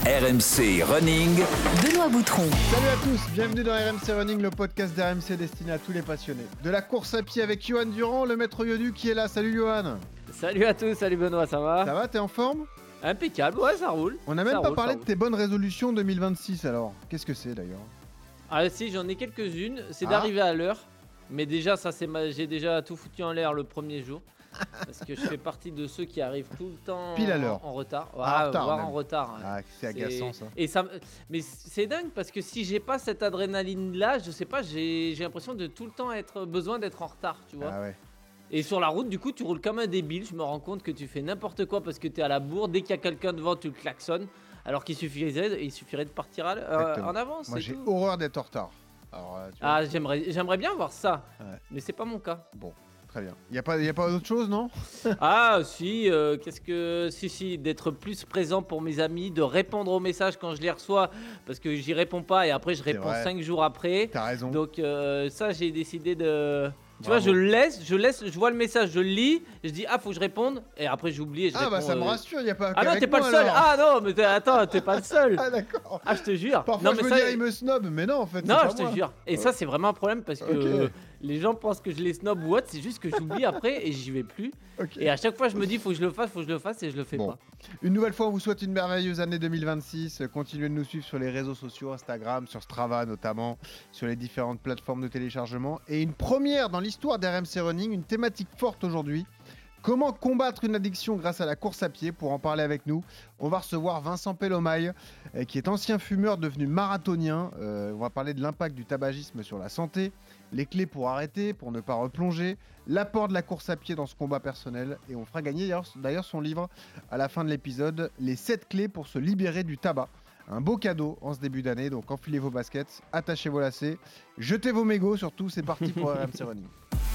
RMC Running. Benoît Boutron. Salut à tous, bienvenue dans RMC Running, le podcast d'RMC destiné à tous les passionnés. De la course à pied avec Johan Durand, le maître Yodu qui est là. Salut Johan. Salut à tous, salut Benoît, ça va? Ça va, t'es en forme? Impeccable, ouais, ça roule. On n'a même pas parlé de roule. tes bonnes résolutions 2026 alors. Qu'est-ce que c'est d'ailleurs? Ah si, j'en ai quelques-unes, c'est d'arriver à l'heure. Mais déjà, j'ai déjà tout foutu en l'air le premier jour. Parce que je fais partie de ceux qui arrivent tout le temps pile à l'heure. en retard. Ouais, En retard voire même. en retard. Ouais. Ah, c'est agaçant ça. Et ça. Mais c'est dingue parce que si j'ai pas cette adrénaline là, je sais pas, j'ai l'impression de tout le temps besoin d'être en retard, tu vois. Ah ouais. Et sur la route, du coup, tu roules comme un débile. Je me rends compte que tu fais n'importe quoi parce que tu es à la bourre. Dès qu'il y a quelqu'un devant, tu le klaxonnes. Alors qu'il suffirait de partir en avance. Moi c'est j'ai tout. horreur d'être en retard. Alors, tu vois. Ah, j'aimerais bien voir ça. Ouais. Mais c'est pas mon cas. Bon, très bien. Y a pas d'autre chose, non? Ah, si, Si, d'être plus présent pour mes amis, de répondre aux messages quand je les reçois. Parce que j'y réponds pas et après, je réponds vrai. 5 jours après. T'as raison. Donc, ça, j'ai décidé de. Tu Bravo. vois, je vois le message, je le lis, je dis faut que je réponde, et après j'oublie et je Ah bah réponds, ça me rassure, y a pas Ah non, qu'avec t'es pas le moi, seul. alors. Ah non, mais attends, t'es pas le seul. Ah d'accord. Ah, je te jure. Parfois Non, je mais veux ça, dire il me snob, mais non en fait non, c'est je pas moi. te jure. Et ça, c'est vraiment un problème parce que Ok. les gens pensent que je les snob ou autre. C'est juste que j'oublie après et j'y vais plus. Ok. Et à chaque fois, je me dis faut que je le fasse et je le fais Bon. pas. Une nouvelle fois, on vous souhaite une merveilleuse année 2026. Continuez de nous suivre sur les réseaux sociaux, Instagram, sur Strava notamment, sur les différentes plateformes de téléchargement. Et une première dans l'histoire d'RMC Running, une thématique forte aujourd'hui. Comment combattre une addiction grâce à la course à pied? Pour en parler avec nous, on va recevoir Vincent Pelomaille, qui est ancien fumeur devenu marathonien. On va parler de l'impact du tabagisme sur la santé, les clés pour arrêter, pour ne pas replonger, l'apport de la course à pied dans ce combat personnel. Et on fera gagner d'ailleurs son livre à la fin de l'épisode, les 7 clés pour se libérer du tabac. Un beau cadeau en ce début d'année, donc enfilez vos baskets, attachez vos lacets, jetez vos mégots surtout, c'est parti pour RMC Running.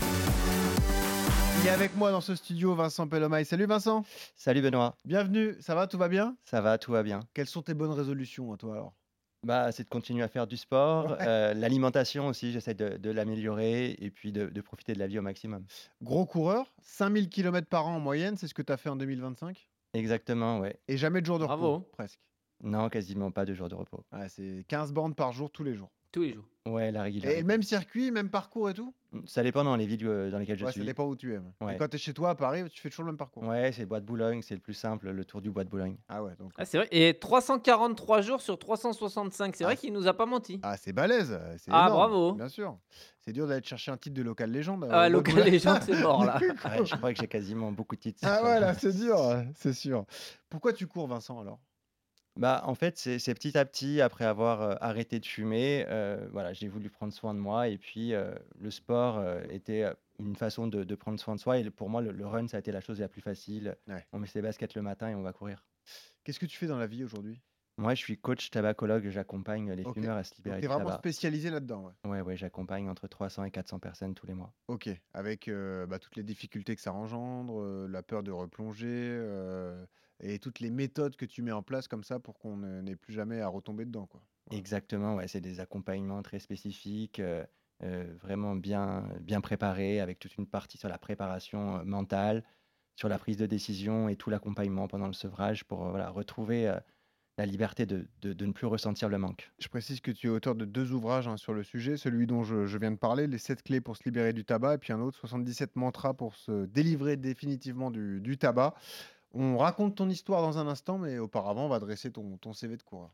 Il est avec moi dans ce studio Vincent Pelomaille. Salut Vincent. Salut Benoît, Bienvenue, ça va, tout va bien? ça va, tout va bien. Quelles sont tes bonnes résolutions à toi alors? Bah, c'est de continuer à faire du sport, Ouais. l'alimentation aussi, j'essaie de l'améliorer et puis de profiter de la vie au maximum. Gros coureur, 5000 km par an en moyenne, c'est ce que tu as fait en 2025? Exactement, ouais. Et jamais de jour de Bravo. repos, presque. Non, quasiment pas de jours de repos. Ouais, c'est 15 bornes par jour tous les jours. Tous les jours. Ouais, la Et régularité. le même circuit, même parcours et tout? Ça dépend dans les villes dans lesquelles je Ouais, ça suis. dépend où tu es. Ouais. Et quand tu es chez toi à Paris, tu fais toujours le même parcours. Ouais, c'est le Bois de Boulogne, c'est le plus simple, le tour du Bois de Boulogne. Ah ouais, donc... Ah, c'est vrai. Et 343 jours sur 365. C'est Ah, vrai qu'il nous a pas menti. Ah, c'est balèze, c'est Ah, énorme, bravo. bien sûr. C'est dur d'aller te chercher un titre de local légende. Ah, local légende, c'est mort là. Ouais, je crois que j'ai quasiment beaucoup de titres. Ah ouais, là, c'est dur, c'est sûr. Pourquoi tu cours, Vincent, alors? Bah, en fait, c'est petit à petit, après avoir arrêté de fumer, voilà, j'ai voulu prendre soin de moi. Et puis, le sport était une façon de prendre soin de soi. Et pour moi, le run, ça a été la chose la plus facile. Ouais. On met ses baskets le matin et on va courir. Qu'est-ce que tu fais dans la vie aujourd'hui? Moi, je suis coach tabacologue. J'accompagne les Ok. fumeurs à se Donc, libérer t'es du vraiment tabac. spécialisé là-dedans, ouais. Ouais, j'accompagne entre 300 et 400 personnes tous les mois. Ok, avec toutes les difficultés que ça engendre, la peur de replonger, et toutes les méthodes que tu mets en place comme ça pour qu'on n'ait plus jamais à retomber dedans, quoi. Ouais. Exactement, ouais, c'est des accompagnements très spécifiques, vraiment bien préparés, avec toute une partie sur la préparation mentale, sur la prise de décision et tout l'accompagnement pendant le sevrage pour voilà, retrouver la liberté de ne plus ressentir le manque. Je précise que tu es auteur de 2 ouvrages sur le sujet, celui dont je viens de parler, les 7 clés pour se libérer du tabac, et puis un autre, 77 mantras pour se délivrer définitivement du tabac. On raconte ton histoire dans un instant, mais auparavant, on va dresser ton CV de coureur.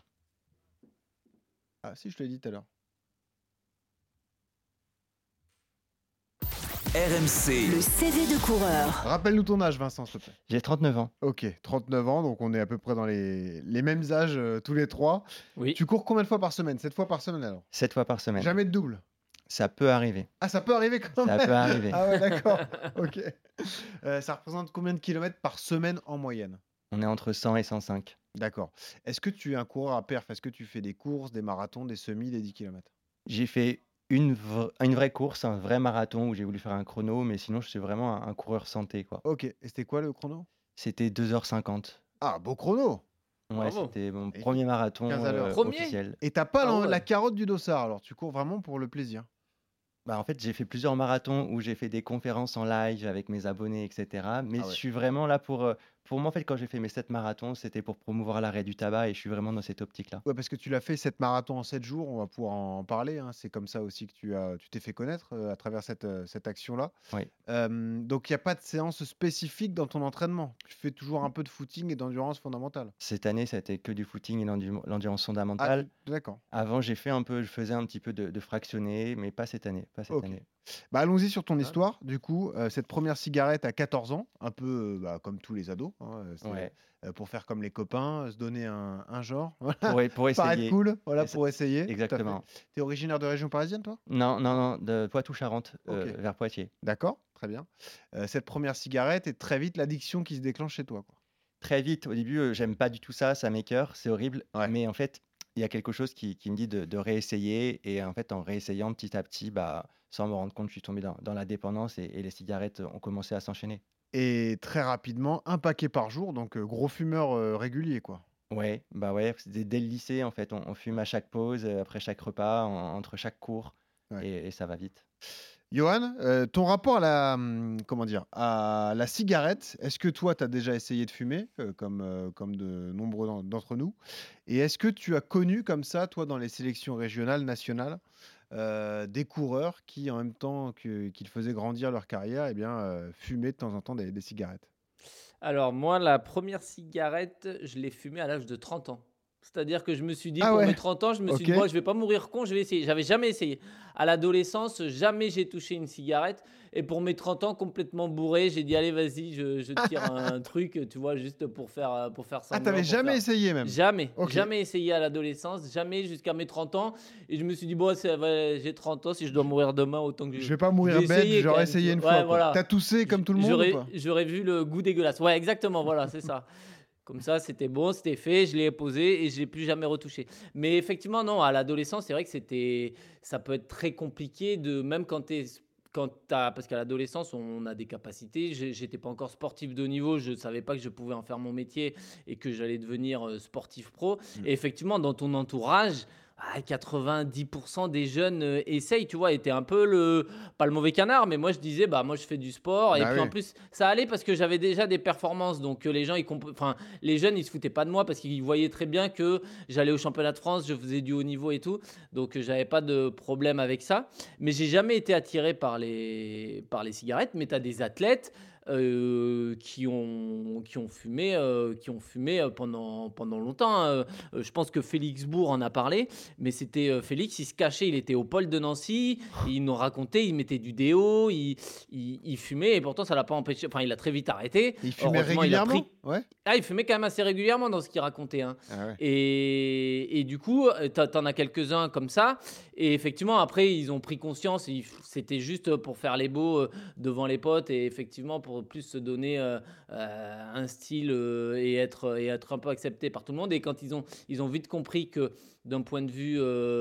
Ah si, je te l'ai dit tout à l'heure. RMC. Le CV de coureur. Rappelle-nous ton âge, Vincent, s'il te plaît. J'ai 39 ans. Ok, 39 ans, donc on est à peu près dans les mêmes âges tous les trois. Oui. Tu cours combien de fois par semaine? 7 fois par semaine alors? 7 fois par semaine. Jamais de double? Ça peut arriver. Ah, ça peut arriver quand Ça même. peut arriver. Ah ouais, d'accord. Ok. Ça représente combien de kilomètres par semaine en moyenne? On est entre 100 et 105. D'accord. Est-ce que tu es un coureur à perf? Est-ce que tu fais des courses, des marathons, des semis, des 10 km? J'ai fait une vraie course, un vrai marathon où j'ai voulu faire un chrono, mais sinon je suis vraiment un coureur santé, quoi. Ok. Et c'était quoi le chrono? C'était 2h50. Ah, beau chrono. Ouais, Bravo. c'était mon Et premier marathon 15 à l'heure. Premier officiel. Et t'as pas Ah ouais. la carotte du dossard, alors tu cours vraiment pour le plaisir. Bah, en fait, j'ai fait plusieurs marathons où j'ai fait des conférences en live avec mes abonnés, etc. Mais Ah ouais. je suis vraiment là pour moi, en fait, quand j'ai fait mes 7 marathons, c'était pour promouvoir l'arrêt du tabac et je suis vraiment dans cette optique-là. Ouais, parce que tu l'as fait cette marathon en 7 jours, on va pouvoir en parler, hein. C'est comme ça aussi que tu t'es fait connaître à travers cette action-là. Oui. Donc, il n'y a pas de séance spécifique dans ton entraînement. Tu fais toujours un peu de footing et d'endurance fondamentale. Cette année, ça a été que du footing et l'endurance Ah, fondamentale. d'accord. Avant, je faisais un petit peu de fractionné, mais pas cette année, pas cette Ok. année. Bah, allons-y sur ton Ah. histoire. Du coup, cette première cigarette à 14 ans, un peu comme tous les ados, hein, c'est Ouais. pour faire comme les copains, se donner un genre, voilà, Pour paraître essayer. cool, voilà, Et ça- pour essayer. Tout à fait. Exactement. T'es originaire de région parisienne, toi? Non, non, non, de Poitou-Charentes, Ok. vers Poitiers. D'accord, très bien. Cette première cigarette et très vite l'addiction qui se déclenche chez toi, quoi. Très vite, au début, j'aime pas du tout ça m'écoeure, c'est horrible. Ouais. Mais en fait, il y a quelque chose qui me dit de réessayer. Et en fait, en réessayant petit à petit, sans me rendre compte, je suis tombé dans la dépendance et les cigarettes ont commencé à s'enchaîner. Et très rapidement, un paquet par jour, donc gros fumeur régulier, quoi. Ouais, dès le lycée, en fait, on fume à chaque pause, après chaque repas, entre chaque cours. Ouais. Et ça va vite. Johan, ton rapport comment dire, à la cigarette, est-ce que toi, tu as déjà essayé de fumer, comme de nombreux d'entre nous? Et est-ce que tu as connu comme ça, toi, dans les sélections régionales, nationales, des coureurs qui, en même temps qu'ils faisaient grandir leur carrière, eh bien, fumaient de temps en temps des cigarettes? Alors moi, la première cigarette, je l'ai fumée à l'âge de 30 ans. C'est-à-dire que je me suis dit Ah pour ouais, mes 30 ans, je me suis dit: ok. «Moi, je vais pas mourir con, je vais essayer». J'avais jamais essayé. À l'adolescence, jamais j'ai touché une cigarette et pour mes 30 ans, complètement bourré, j'ai dit: «Allez, vas-y, je tire un truc», tu vois? Juste pour faire Ah, semblant, t'avais pour jamais faire essayé même? jamais, Ok. jamais essayé à l'adolescence, jamais jusqu'à mes 30 ans et je me suis dit: «Bon, j'ai 30 ans, si je dois mourir demain, autant que Je je vais pas je mourir vais bête, essayer quand j'aurais même», tu essayé une vois? fois, Ouais, quoi. T'as voilà. toussé comme tout le monde ou pas? J'aurais vu le goût dégueulasse. Ouais, exactement, voilà, c'est ça. Comme ça, c'était bon, c'était fait, je l'ai posé et je l'ai plus jamais retouché. Mais effectivement, non, à l'adolescence, c'est vrai que ça peut être très compliqué de, même parce qu'à l'adolescence, on a des capacités. J'étais pas encore sportif de haut niveau, je savais pas que je pouvais en faire mon métier et que j'allais devenir sportif pro. Mm. Et effectivement, dans ton entourage, 90% des jeunes essayent, tu vois, et t'es un peu pas le mauvais canard, mais moi je disais, bah moi je fais du sport, et Bah puis en oui. plus ça allait parce que j'avais déjà des performances, donc les gens, enfin les jeunes ils se foutaient pas de moi parce qu'ils voyaient très bien que j'allais au championnat de France, je faisais du haut niveau et tout, donc j'avais pas de problème avec ça, mais j'ai jamais été attiré par les cigarettes, mais t'as des athlètes qui ont fumé, pendant longtemps, hein. Je pense que Félix Bourg en a parlé, mais c'était Félix, il se cachait, il était au pôle de Nancy, ils nous racontaient, il mettait du déo, il fumait, et pourtant ça l'a pas empêché, enfin il a très vite arrêté. Il fumait Heureusement, il a pris. régulièrement? Ouais. Ah, il fumait quand même assez régulièrement dans ce qu'il racontait, hein. Ah ouais. Et du coup, t'en as quelques-uns comme ça. Et effectivement, après, ils ont pris conscience. C'était juste pour faire les beaux devant les potes. Et effectivement, pour plus se donner un style et être un peu accepté par tout le monde. Et quand ils ont vite compris que d'un point de vue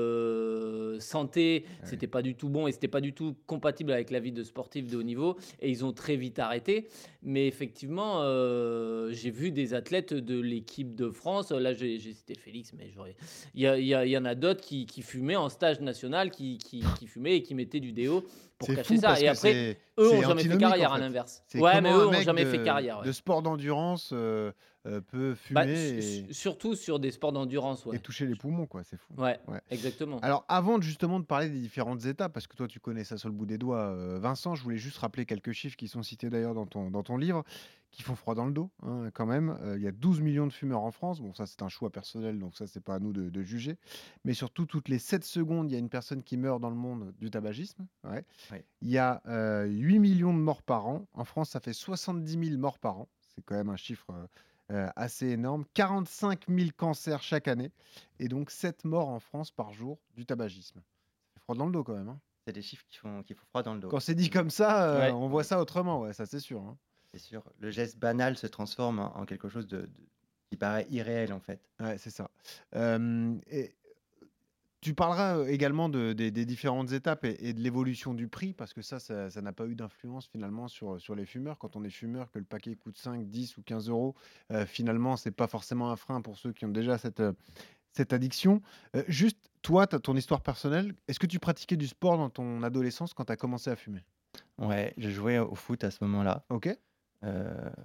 santé, Ouais. c'était pas du tout bon et c'était pas du tout compatible avec la vie de sportif de haut niveau. Et ils ont très vite arrêté. Mais effectivement, j'ai vu des athlètes de l'équipe de France. Là, j'ai cité Félix, mais il y en a d'autres qui fumaient en stage national, qui fumaient et qui mettaient du déo pour C'est cacher fou ça. parce Et que après, eux c'est ont jamais fait antinomique, carrière en à fait. l'inverse. C'est Ouais, mais comment eux un ont mec jamais fait carrière. de Ouais. sport d'endurance peut Bah, fumer surtout sur des sports d'endurance, et ouais. toucher les poumons, quoi. C'est fou. Ouais, Ouais. exactement. Alors, avant justement de parler des différentes étapes, parce que toi, tu connais ça sur le bout des doigts, Vincent, je voulais juste rappeler quelques chiffres qui sont cités d'ailleurs dans ton livre, qui font froid dans le dos, hein, quand même. Il y a 12 millions de fumeurs en France. Bon, ça, c'est un choix personnel, donc ça, c'est pas à nous de juger. Mais surtout, toutes les 7 secondes, il y a une personne qui meurt dans le monde du tabagisme. Ouais. Ouais. Il y a 8 millions de morts par an. En France, ça fait 70 000 morts par an. C'est quand même un chiffre assez énorme. 45 000 cancers chaque année. Et donc 7 morts en France par jour du tabagisme. C'est froid dans le dos quand même, hein. C'est des chiffres qui font froid dans le dos. Quand c'est dit comme ça, Ouais. on voit ça autrement, ouais, ça c'est sûr, hein. C'est sûr. Le geste banal se transforme en quelque chose qui paraît irréel, en fait. Ouais, c'est ça. Et tu parleras également des différentes étapes et de l'évolution du prix, parce que ça n'a pas eu d'influence finalement sur les fumeurs. Quand on est fumeur, que le paquet coûte 5, 10 ou 15 euros, finalement, c'est pas forcément un frein pour ceux qui ont déjà cette addiction. Juste, toi, tu as ton histoire personnelle. Est-ce que tu pratiquais du sport dans ton adolescence quand tu as commencé à fumer? Ouais, je jouais au foot à ce moment-là. Ok. Euh,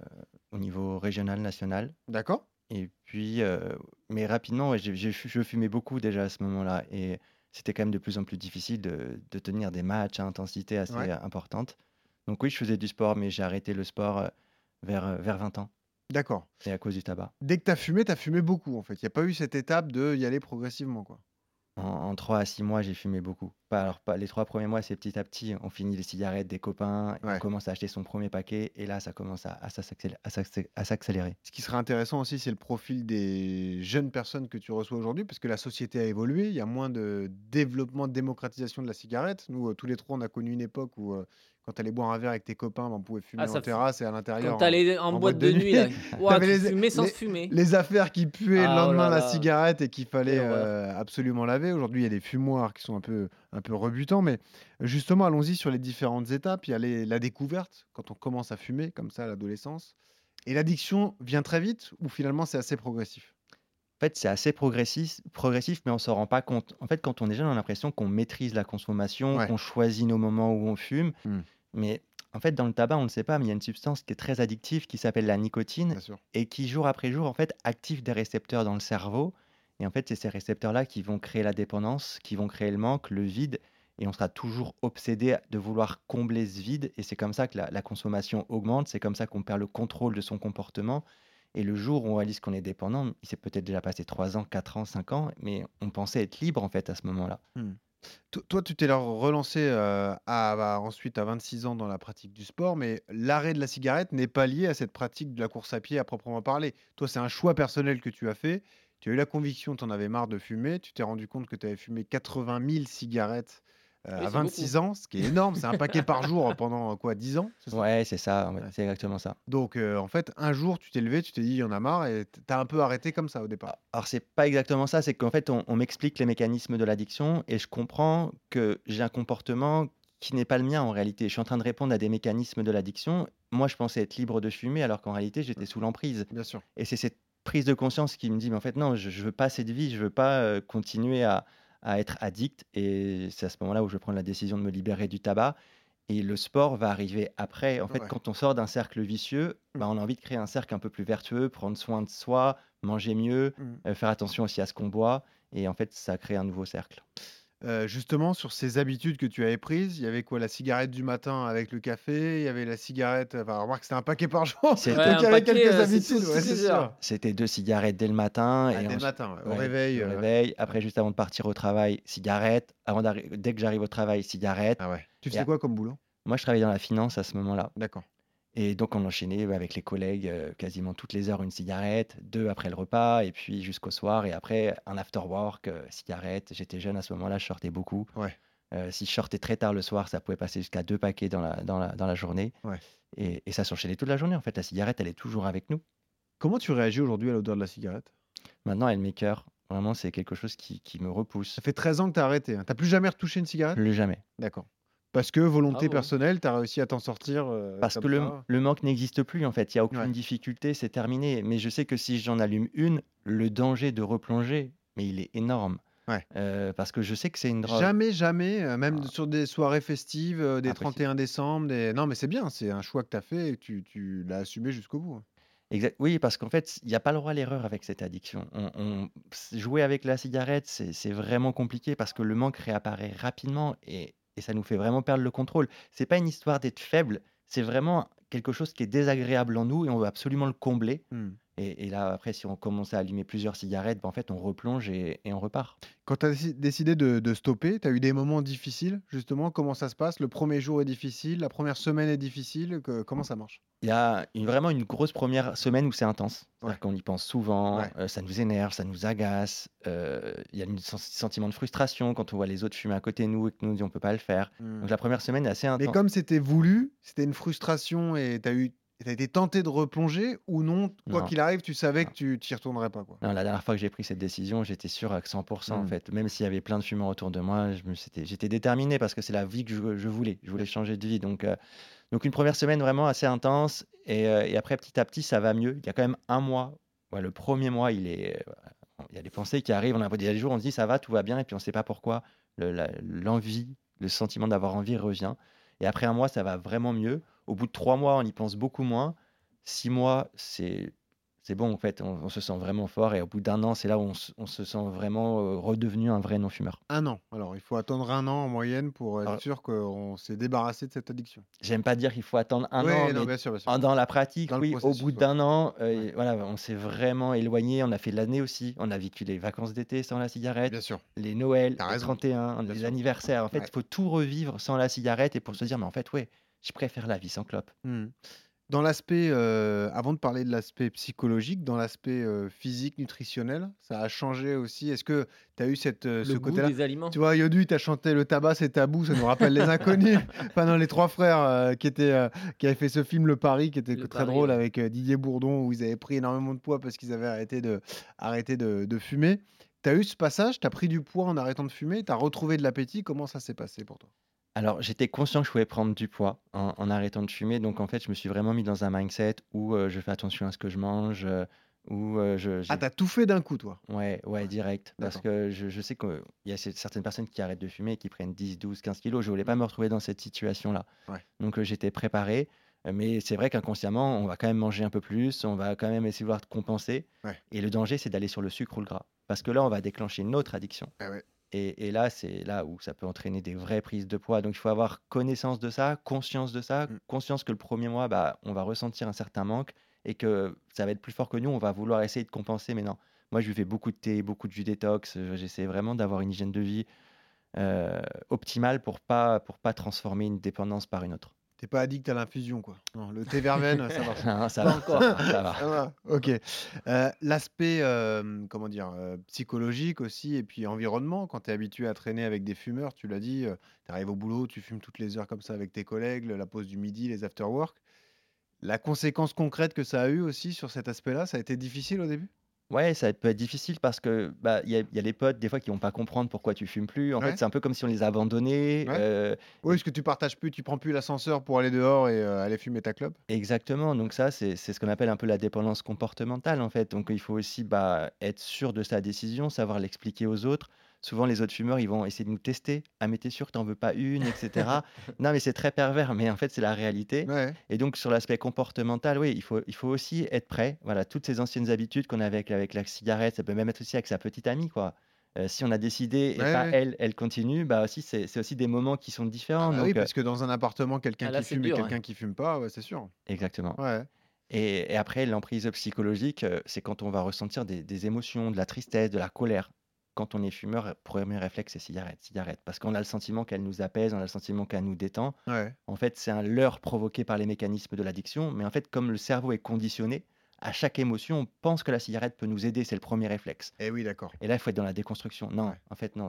au niveau régional, national. D'accord. Et puis, mais rapidement, ouais, je fumais beaucoup déjà à ce moment-là. Et c'était quand même de plus en plus difficile de tenir des matchs à intensité assez Ouais. importante. Donc oui, je faisais du sport, mais j'ai arrêté le sport vers 20 ans. D'accord. Et à cause du tabac. Dès que tu as fumé beaucoup, en fait. Il n'y a pas eu cette étape de y aller progressivement, quoi. En 3 à 6 mois, j'ai fumé beaucoup. Pas les 3 premiers mois, c'est petit à petit. On finit les cigarettes des copains, et on Ouais. commence à acheter son premier paquet. Et là, ça commence à s'accélérer. Ce qui serait intéressant aussi, c'est le profil des jeunes personnes que tu reçois aujourd'hui, parce que la société a évolué, il y a moins de développement, de démocratisation de la cigarette. Nous, tous les trois, on a connu une époque où, quand tu allais boire un verre avec tes copains, ben, on pouvait fumer Ah, en ça terrasse et à Quand l'intérieur t'allais en en boîte boîte de de nuit, là, nuit. ouah, T'avais tu fumais sans les, fumer. les affaires qui puaient le Ah, oh lendemain là la là, cigarette et qu'il quelle fallait horreur. absolument laver. Aujourd'hui, il y a des fumoirs qui sont un peu rebutants, mais justement, allons-y sur les différentes étapes. Il y a la découverte, quand on commence à fumer, comme ça, à l'adolescence. Et l'addiction vient très vite ou finalement c'est assez progressif? En fait, c'est assez progressif, mais on s'en rend pas compte. En fait, quand on est jeune, on a l'impression qu'on maîtrise la consommation, Ouais. qu'on choisit nos moments où on fume. Mmh. Mais en fait, dans le tabac, on ne le sait pas, mais il y a une substance qui est très addictive qui s'appelle la nicotine Bien sûr. et qui, jour après jour, en fait, active des récepteurs dans le cerveau. Et en fait, c'est ces récepteurs-là qui vont créer la dépendance, qui vont créer le manque, le vide. Et on sera toujours obsédé de vouloir combler ce vide. Et c'est comme ça que la consommation augmente. C'est comme ça qu'on perd le contrôle de son comportement. Et le jour où on réalise qu'on est dépendant, il s'est peut-être déjà passé 3 ans, 4 ans, 5 ans, mais on pensait être libre en fait à ce moment-là. Mmh. Toi, tu t'es relancé ensuite à 26 ans dans la pratique du sport, mais l'arrêt de la cigarette n'est pas lié à cette pratique de la course à pied à proprement parler. Toi, c'est un choix personnel que tu as fait. Tu as eu la conviction, tu en avais marre de fumer. Tu t'es rendu compte que tu avais fumé 80 000 cigarettes Oui, à c'est beaucoup. 26 ans, ce qui est énorme. C'est un paquet par jour pendant quoi, 10 ans, c'est ça? Ouais, c'est ça, ouais, Ouais. c'est exactement ça. Donc, en fait, un jour, tu t'es levé, tu t'es dit, il y en a marre, et tu as un peu arrêté comme ça au départ. Alors, c'est pas exactement ça, c'est qu'en fait, on m'explique les mécanismes de l'addiction et je comprends que j'ai un comportement qui n'est pas le mien en réalité. Je suis en train de répondre à des mécanismes de l'addiction. Moi, je pensais être libre de fumer alors qu'en réalité, j'étais sous l'emprise. Bien sûr. Et c'est cette prise de conscience qui me dit, mais en fait, non, je veux pas cette vie, je veux pas continuer à être addict. Et c'est à ce moment-là où je prends la décision de me libérer du tabac. Et le sport va arriver après. En fait, Ouais. quand on sort d'un cercle vicieux, Mmh. bah, on a envie de créer un cercle un peu plus vertueux, prendre soin de soi, manger mieux, Mmh. faire attention aussi à ce qu'on boit. Et en fait, ça crée un nouveau cercle. Justement, sur ces habitudes que tu avais prises, il y avait quoi? La cigarette du matin avec le café, il y avait la cigarette, enfin, remarque, c'était un paquet par jour, Ouais, C'était, donc il y un avait paquet, quelques c'est habitudes, ouais, toutes c'est les heures. sûr. c'était 2 cigarettes dès le matin. Ah, Et dès le ensuite, matin, ouais, au ouais, réveil, le ouais. réveil. Ouais. Après, juste avant de partir au travail, cigarette. Dès que j'arrive au travail, cigarette. Ah ouais. Tu Et faisais quoi comme boulot? moi, je travaillais dans la finance à ce moment-là. D'accord. Et donc, on enchaînait avec les collègues quasiment toutes les heures une cigarette, 2 après le repas, et puis jusqu'au soir. Et après, un after work, cigarette. J'étais jeune à ce moment-là, je sortais beaucoup. Ouais, Si je sortais très tard le soir, ça pouvait passer jusqu'à 2 paquets dans la journée. ouais. Et ça s'enchaînait toute la journée. En fait, la cigarette, elle est toujours avec nous. Comment tu réagis aujourd'hui à l'odeur de la cigarette? Maintenant, elle m'écoeure. Vraiment, c'est quelque chose qui me repousse. Ça fait 13 ans que tu as arrêté, hein. Tu plus jamais retouché une cigarette? Plus jamais. D'accord. Parce que volonté Bravo. personnelle, tu as réussi à t'en sortir, Parce que comme ça? le manque n'existe plus, en fait. Il n'y a aucune Ouais. difficulté, c'est terminé. Mais je sais que si j'en allume une, le danger de replonger, mais il est énorme. Ouais. Parce que je sais que c'est une drogue. Jamais, même Ah, sur des soirées festives, des impossible. 31 décembre, non, mais c'est bien, c'est un choix que tu as fait et tu l'as assumé jusqu'au bout, hein. Oui, parce qu'en fait, il n'y a pas le droit à l'erreur avec cette addiction. Jouer avec la cigarette, c'est vraiment compliqué parce que le manque réapparaît rapidement et ça nous fait vraiment perdre le contrôle. C'est pas une histoire d'être faible, c'est vraiment quelque chose qui est désagréable en nous et on veut absolument le combler. Mmh. Et là, après, si on commence à allumer plusieurs cigarettes, ben, en fait, on replonge et on repart. Quand tu as décidé de stopper, tu as eu des moments difficiles, justement? Comment ça se passe? Le premier jour est difficile? La première semaine est difficile? Comment ça marche? Il y a vraiment une grosse première semaine où c'est intense. Ouais. C'est-à-dire qu'on y pense souvent, Ouais. ça nous énerve, ça nous agace. Il y a un sentiment de frustration quand on voit les autres fumer à côté de nous et que nous, on dit on peut pas le faire. Mmh. Donc la première semaine est assez Mais intense. comme c'était voulu, c'était une frustration et tu as été tenté de replonger ou non? Quoi Non, qu'il arrive, tu savais non. que tu y retournerais pas, quoi? Non, la dernière fois que j'ai pris cette décision, j'étais sûr à 100% en Mmh. fait. Même s'il y avait plein de fumeurs autour de moi, j'étais déterminé parce que c'est la vie que je voulais. Je voulais changer de vie. Donc une première semaine vraiment assez intense. Et après, petit à petit, ça va mieux. Il y a quand même un mois. Ouais, le premier mois, il y a des pensées qui arrivent. Il y a des jours où on se dit ça va, tout va bien. Et puis on ne sait pas pourquoi. L'envie, le sentiment d'avoir envie revient. Et après un mois, ça va vraiment mieux. Au bout de 3 mois, on y pense beaucoup moins. 6 mois, c'est bon, en fait, on se sent vraiment fort et au bout d'1 an, c'est là où on se sent vraiment, redevenu un vrai non-fumeur. 1 an. Alors, il faut attendre 1 an en moyenne pour être Alors sûr qu'on s'est débarrassé de cette addiction. j'aime pas dire qu'il faut attendre 1 Oui, an, non, mais bien sûr, bien sûr. dans la pratique, Dans le oui, au bout processus, ouais. d'1 an, Ouais. voilà, on s'est vraiment éloigné. On a fait l'année aussi. On a vécu les vacances d'été sans la cigarette, Bien sûr, les Noëls, tu as les raison, 31, bien les sûr. anniversaires. En fait, Ouais. il faut tout revivre sans la cigarette et pour se dire: «Mais en fait, ouais, je préfère la vie sans clope». Mmh. Dans l'aspect, avant de parler de l'aspect psychologique, dans l'aspect, physique, nutritionnel, ça a changé aussi? Est-ce que tu as eu Le ce goût côté-là? des aliments. Tu vois, Yodu, il t'a chanté «Le tabac, c'est tabou», ça nous rappelle Les Inconnus. Enfin non, les 3 frères, qui avaient fait ce film Le Pari, qui était Le très pari, drôle ouais. avec, Didier Bourdon, où ils avaient pris énormément de poids parce qu'ils avaient arrêté de fumer. Tu as eu ce passage? Tu as pris du poids en arrêtant de fumer? Tu as retrouvé de l'appétit? Comment ça s'est passé pour toi? Alors, j'étais conscient que je pouvais prendre du poids en arrêtant de fumer, donc en fait, je me suis vraiment mis dans un mindset où, je fais attention à ce que je mange, où, je Ah, j'ai tu as tout fait d'un coup, toi? ouais, ouais, Ouais, direct. Parce d'accord. que je sais qu'il y a certaines personnes qui arrêtent de fumer et qui prennent 10, 12, 15 kilos. Je voulais pas Mmh. me retrouver dans cette situation-là. Ouais. Donc, j'étais préparé, mais c'est vrai qu'inconsciemment, on va quand même manger un peu plus, on va quand même essayer de vouloir compenser Ouais. et le danger, c'est d'aller sur le sucre ou le gras. Parce que là, on va déclencher une autre addiction Ah ouais. et là, c'est là où ça peut entraîner des vraies prises de poids. Donc, il faut avoir connaissance de ça, Mmh. conscience que le premier mois, bah, on va ressentir un certain manque et que ça va être plus fort que nous. On va vouloir essayer de compenser, mais non. Moi, je buvais beaucoup de thé, beaucoup de jus détox. J'essayais vraiment d'avoir une hygiène de vie optimale pour pas transformer une dépendance par une autre. Tu pas addict à l'infusion, quoi? Non, le thé verveine, ça marche pas. Non, ça Pas va, encore. ça va. Ça va, OK. L'aspect, comment dire? Psychologique aussi et puis environnement, quand tu es habitué à traîner avec des fumeurs, tu l'as dit, tu arrives au boulot, tu fumes toutes les heures comme ça avec tes collègues, la pause du midi, les after work. La conséquence concrète que ça a eu aussi sur cet aspect-là, ça a été difficile au début? Ouais, ça peut être difficile parce que, bah, il y a les potes des fois qui vont pas comprendre pourquoi tu fumes plus. En fait, Ouais, c'est un peu comme si on les abandonnait, ouais. Oui, parce que tu partages plus, tu prends plus l'ascenseur pour aller dehors et aller fumer ta clope? exactement, donc ça, c'est ce qu'on appelle un peu la dépendance comportementale, en fait. Donc il faut aussi, bah, être sûr de sa décision, savoir l'expliquer aux autres. Souvent, les autres fumeurs, ils vont essayer de nous tester: «Ah mais tu sûr que tu veux pas une?» et cetera. Non, mais c'est très pervers, mais en fait, c'est la réalité Ouais, et donc sur l'aspect comportemental, oui, il faut aussi être prêt. Voilà, toutes ces anciennes habitudes qu'on avait avec la cigarette, ça peut même être aussi avec sa petite amie, quoi. Si on a décidé et ouais, pas ouais. elle, elle continue, bah, aussi, c'est aussi des moments qui sont Ah différents, bah oui, donc parce que dans un appartement, quelqu'un Ah là, qui c'est fume et dur, ouais. quelqu'un qui fume pas, ouais, c'est sûr. exactement. Ouais. Et après, l'emprise psychologique, c'est quand on va ressentir des émotions, de la tristesse, de la colère. Quand on est fumeur, premier réflexe, c'est cigarette, cigarette. Parce qu'on a le sentiment qu'elle nous apaise, on a le sentiment qu'elle nous détend. Ouais. En fait, c'est un leurre provoqué par les mécanismes de l'addiction. Mais en fait, comme le cerveau est conditionné, à chaque émotion, on pense que la cigarette peut nous aider. C'est le premier réflexe. Eh oui, d'accord. Et là, il faut être dans la déconstruction. Non, Ouais. en fait, non,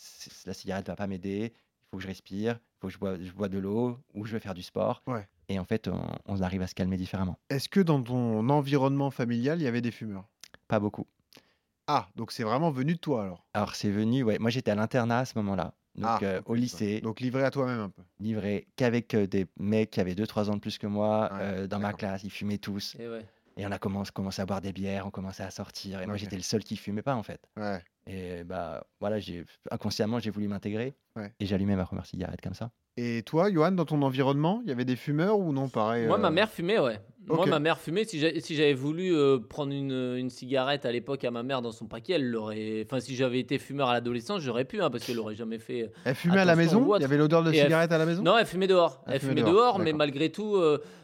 la cigarette va pas m'aider. Il faut que je respire, il faut que je bois de l'eau ou je vais faire du sport. Ouais. Et en fait, on arrive à se calmer différemment. Est-ce que dans ton environnement familial, il y avait des fumeurs? Pas beaucoup. Ah, donc c'est vraiment venu de toi alors? Alors c'est venu, ouais, moi j'étais à l'internat à ce moment-là, donc Ah, en au plus, ouais. lycée, Donc livré à toi-même un peu? livré qu'avec, des mecs qui avaient 2, 3 ans de plus que moi, Ouais, dans ma d'accord. classe, ils fumaient tous Et ouais. et on a commencé à boire des bières, on commençait à sortir et moi OK. j'étais le seul qui fumait pas, en fait Ouais, et bah, voilà, inconsciemment, j'ai voulu m'intégrer ouais. et j'ai allumé ma première cigarette comme ça. Et toi, Johan, dans ton environnement, il y avait des fumeurs ou non, pareil, Moi, ma mère fumait, ouais. Moi, OK. ma mère fumait. Si j'avais voulu prendre une cigarette à l'époque à ma mère dans son paquet, elle l'aurait. Enfin, si j'avais été fumeur à l'adolescence, j'aurais pu, hein, parce qu'elle aurait jamais fait Elle fumait à la attention ou maison? Il y autre. avait l'odeur de Et elle cigarette à la maison? non, elle fumait dehors. Elle Elle fumait fumait dehors, dehors, mais d'accord. malgré tout,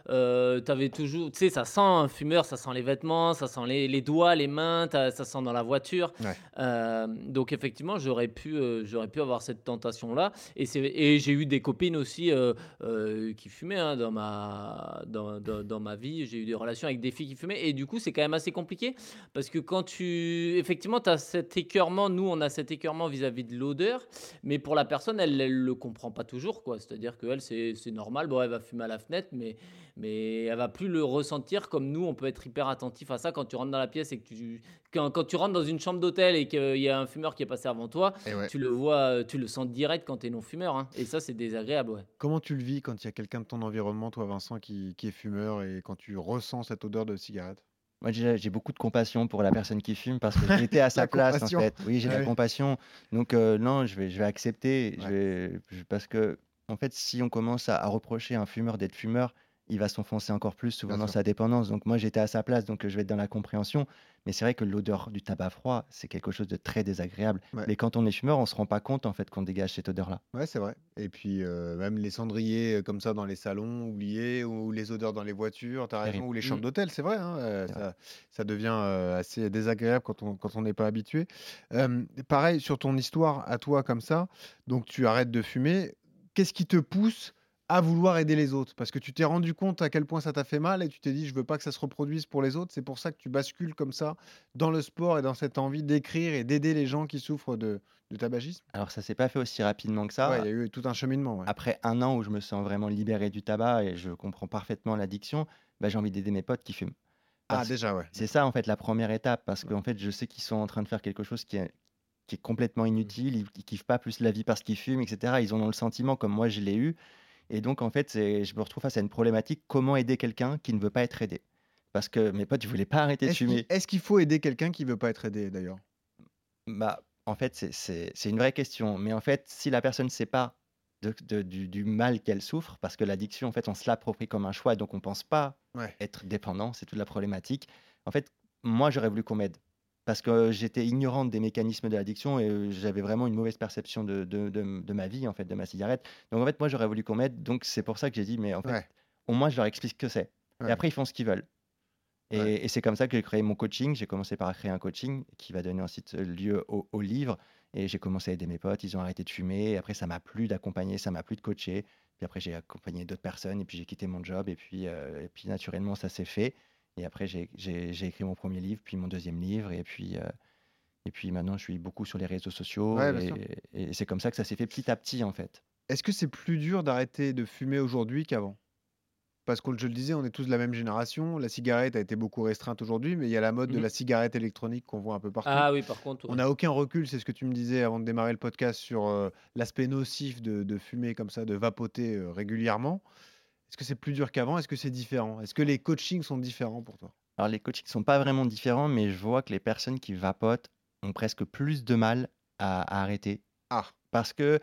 t'avais toujours. Tu sais, ça sent un fumeur, ça sent les vêtements, ça sent les doigts, les mains, ça sent dans la voiture. Ouais. Donc, effectivement, j'aurais pu avoir cette tentation-là. Et j'ai eu des copines aussi qui fumaient, hein, dans ma vie. J'ai eu des relations avec des filles qui fumaient. Et du coup, c'est quand même assez compliqué parce que effectivement, tu as cet écœurement. Nous, on a cet écœurement vis-à-vis de l'odeur, mais pour la personne, elle le comprend pas toujours, quoi. C'est-à-dire qu'elle, c'est normal. Bon, elle va fumer à la fenêtre, mais elle va plus le ressentir comme nous. On peut être hyper attentif à ça quand tu rentres dans la pièce et que quand tu rentres dans une chambre d'hôtel et qu'il y a un fumeur qui est passé avant toi, Et ouais. tu le vois, tu le sens direct quand tu es non-fumeur, hein. Et ça, c'est désagréable, ouais. Comment tu le vis quand il y a quelqu'un de ton environnement, toi, Vincent, qui est fumeur et quand tu ressens cette odeur de cigarette? Moi, déjà, j'ai beaucoup de compassion pour la personne qui fume parce que j'ai été à sa La place, en compassion. fait. Oui, j'ai de la Ouais. compassion. Donc, non, je vais accepter. Ouais. Parce que, en fait, si on commence à reprocher à un fumeur d'être fumeur, il va s'enfoncer encore plus souvent Bien dans sûr. sa dépendance. Donc moi, j'étais à sa place, donc je vais être dans la compréhension. Mais c'est vrai que l'odeur du tabac froid, c'est quelque chose de très désagréable. Ouais. Mais quand on est fumeur, on se rend pas compte en fait qu'on dégage cette odeur-là. Ouais, c'est vrai. Et puis, même les cendriers comme ça dans les salons oubliés, ou les odeurs dans les voitures, tu as raison, Terrible. ou les chambres d'hôtel, c'est vrai, hein, C'est vrai. ça devient assez désagréable quand on n'est pas habitué. Pareil, sur ton histoire à toi comme ça, donc tu arrêtes de fumer. Qu'est-ce qui te pousse à vouloir aider les autres? Parce que tu t'es rendu compte à quel point ça t'a fait mal et tu t'es dit: «Je veux pas que ça se reproduise pour les autres». C'est pour ça que tu bascules comme ça dans le sport et dans cette envie d'écrire et d'aider les gens qui souffrent de tabagisme? Alors ça s'est pas fait aussi rapidement que Ouais, il ça. y a eu tout un cheminement, ouais. Après 1 an où je me sens vraiment libéré du tabac et je comprends parfaitement l'addiction, bah, j'ai envie d'aider mes potes qui fument. Ah Parce déjà, ouais, c'est d'accord. ça en fait la première étape, parce Ouais. qu'en fait je sais qu'ils sont en train de faire quelque chose qui est complètement inutile, ils kiffent pas plus la vie parce qu'ils fument, et cetera. Ils en ont le sentiment comme moi je l'ai eu, et donc en fait je me retrouve face à une problématique: comment aider quelqu'un qui ne veut pas être aidé? Parce que mes potes, ils voulaient pas arrêter de fumer. Est-ce qu'il faut aider quelqu'un qui veut pas être aidé d'ailleurs? Bah, en fait, c'est une vraie question. Mais en fait, si la personne ne sait pas du mal qu'elle souffre, parce que l'addiction, en fait, on se l'approprie comme un choix, donc on pense pas Ouais. être dépendant, c'est toute la problématique. En fait, moi, j'aurais voulu qu'on m'aide. Parce que j'étais ignorante des mécanismes de l'addiction et j'avais vraiment une mauvaise perception de ma vie, en fait, de ma cigarette. Donc, en fait, moi, j'aurais voulu qu'on m'aide. Donc, c'est pour ça que j'ai dit, mais en fait, Ouais, au moins, je leur explique ce que c'est. Et ouais, après, ils font ce qu'ils veulent. ouais. Et c'est comme ça que j'ai créé mon coaching. J'ai commencé par créer un coaching qui va donner ensuite lieu au livre. Et j'ai commencé à aider mes potes. Ils ont arrêté de fumer. Et après, ça m'a plu d'accompagner, ça m'a plu de coacher. Puis après, j'ai accompagné d'autres personnes. Et puis, j'ai quitté mon job. Et puis naturellement, ça s'est fait. Et après, j'ai écrit mon premier livre, puis mon deuxième livre. Et puis maintenant, je suis beaucoup sur les réseaux sociaux. Ouais, bien sûr. Et c'est comme ça que ça s'est fait petit à petit, en fait. Est-ce que c'est plus dur d'arrêter de fumer aujourd'hui qu'avant? Parce que je le disais, on est tous de la même génération. La cigarette a été beaucoup restreinte aujourd'hui, mais il y a la mode de Mhm. la cigarette électronique qu'on voit un peu partout. Ah oui, par contre, On ouais. n'a aucun recul, c'est ce que tu me disais avant de démarrer le podcast, sur l'aspect nocif de fumer comme ça, de vapoter régulièrement. Est-ce que c'est plus dur qu'avant? Est-ce que c'est différent? Est-ce que les coachings sont différents pour toi? Alors, les coachings ne sont pas vraiment différents, mais je vois que les personnes qui vapotent ont presque plus de mal à arrêter. Ah, Parce que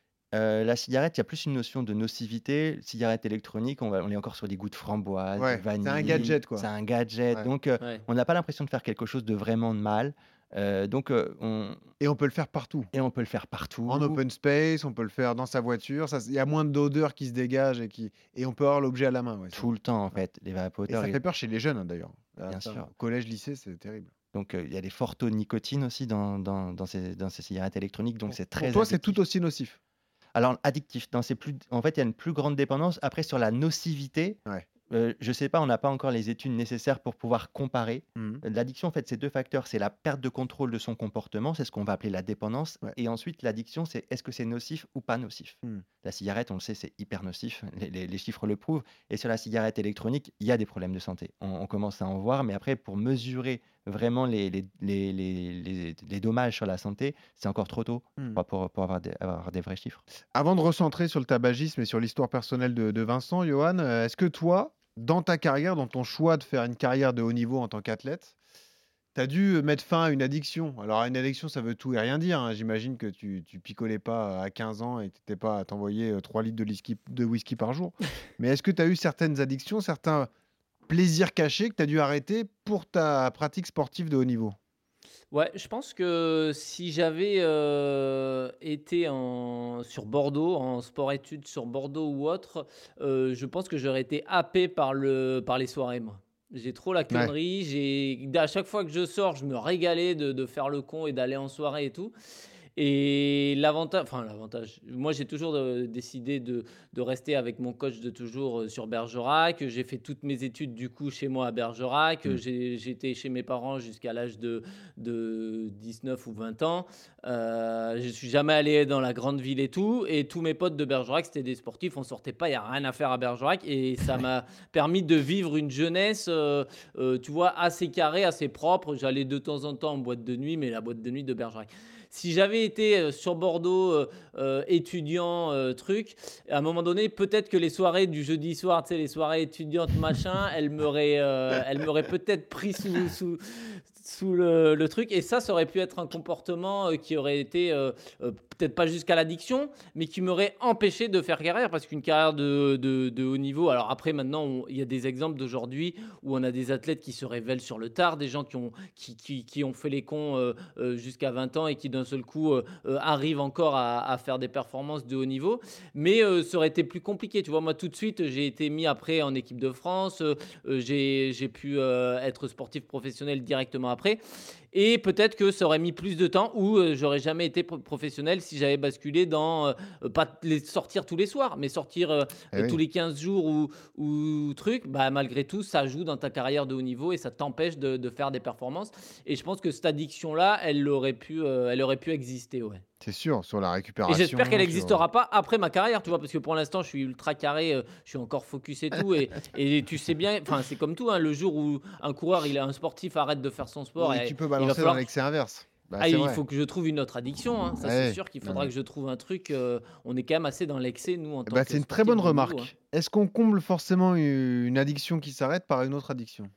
la cigarette, il y a plus une notion de nocivité. Cigarette électronique, on est encore sur des goûts de framboise, de ouais, c'est un vanille. gadget, C'est quoi. un gadget. Ouais. Donc, Ouais. on n'a pas l'impression de faire quelque chose de vraiment de mal. Donc, Et on peut le faire partout. et on peut le faire En partout, open space, on peut le faire dans sa voiture. Il y a moins d'odeur qui se dégage et on peut avoir l'objet à la main. Ouais, c'est tout vrai. le temps, en Ouais. fait. Les Et vapoteurs, ça fait peur chez les jeunes, hein, d'ailleurs. Là, bien ça, sûr. au collège, lycée, c'est terrible. Donc, il y a des forts taux de nicotine aussi dans ces cigarettes électroniques. Donc, c'est Pour très toi, c'est addictif. tout aussi nocif. Alors, addictif, en fait, il y a une plus grande dépendance. Après, sur la nocivité, Ouais. je sais pas, on n'a pas encore les études nécessaires pour pouvoir comparer. Mhm. L'addiction, en fait, c'est 2 facteurs. C'est la perte de contrôle de son comportement, c'est ce qu'on va appeler la dépendance. Ouais. Et ensuite, l'addiction, c'est est-ce que c'est nocif ou pas nocif? Mhm. La cigarette, on le sait, c'est hyper nocif. Les chiffres le prouvent. Et sur la cigarette électronique, il y a des problèmes de santé. On commence à en voir, mais après, pour mesurer vraiment les dommages sur la santé, c'est encore trop tôt Mhm. pour avoir des vrais chiffres. Avant de recentrer sur le tabagisme et sur l'histoire personnelle de Vincent, Johan, est-ce que toi, dans ta carrière, dans ton choix de faire une carrière de haut niveau en tant qu'athlète, tu as dû mettre fin à une addiction? Alors, une addiction, ça veut tout et rien dire, hein. J'imagine que tu picolais pas à 15 ans et tu n'étais pas à t'envoyer 3 litres de whisky par jour. Mais est-ce que tu as eu certaines addictions, certains plaisirs cachés que tu as dû arrêter pour ta pratique sportive de haut niveau? Ouais, je pense que si j'avais été sur Bordeaux, en sport-études sur Bordeaux ou autre, je pense que j'aurais été happé par les soirées, moi. J'ai trop la Ouais. connerie. À chaque fois que je sors, je me régalais de faire le con et d'aller en soirée et tout. Et l'avantage, moi j'ai toujours décidé de rester avec mon coach de toujours sur Bergerac. J'ai fait toutes mes études du coup chez moi à Bergerac. Mm. J'étais chez mes parents jusqu'à l'âge de 19 ou 20 ans. Je suis jamais allé dans la grande ville et tout. Et tous mes potes de Bergerac, c'était des sportifs. On sortait pas, il n'y a rien à faire à Bergerac. Et ça m'a permis de vivre une jeunesse, tu vois, assez carrée, assez propre. J'allais de temps en temps en boîte de nuit, mais la boîte de nuit de Bergerac. Si j'avais été sur Bordeaux, étudiant, à un moment donné, peut-être que les soirées du jeudi soir, tu sais, les soirées étudiantes, machin, elles m'auraient peut-être pris sous le truc. Et ça aurait pu être un comportement qui aurait été peut-être pas jusqu'à l'addiction, mais qui m'aurait empêché de faire carrière. Parce qu'une carrière de haut niveau, alors après, maintenant, il y a des exemples d'aujourd'hui où on a des athlètes qui se révèlent sur le tard, des gens qui ont fait les cons jusqu'à 20 ans et qui d'un seul coup arrivent encore à faire des performances de haut niveau. Mais ça aurait été plus compliqué. Tu vois, moi, tout de suite, j'ai été mis après en équipe de France. J'ai pu être sportif professionnel directement après. Et peut-être que ça aurait mis plus de temps ou j'aurais jamais été professionnel si j'avais basculé dans pas sortir tous les soirs, mais sortir Eh tous oui. les 15 jours ou truc. Bah, malgré tout, ça joue dans ta carrière de haut niveau et ça t'empêche de faire des performances. Et je pense que cette addiction-là, elle aurait pu exister. Ouais. C'est sûr, sur la Et récupération. j'espère qu'elle sur- n'existera pas après ma carrière, tu vois, parce que pour l'instant, je suis ultra carré, je suis encore focus et tout. Et tu sais bien, enfin, c'est comme tout, hein, le jour où un coureur, un sportif arrête de faire son sport, Oui, et tu peux il va balancer dans falloir. l'excès inverse. Bah, Ah, c'est il vrai. faut que je trouve une autre addiction, hein. Ça, Ouais. c'est sûr qu'il Non, faudra mais- que je trouve un truc. On est quand même assez dans l'excès, nous, en Eh tant ben, que c'est une très sportifs bonne de haut niveau, hein. remarque. Est-ce qu'on comble forcément une addiction qui s'arrête par une autre addiction?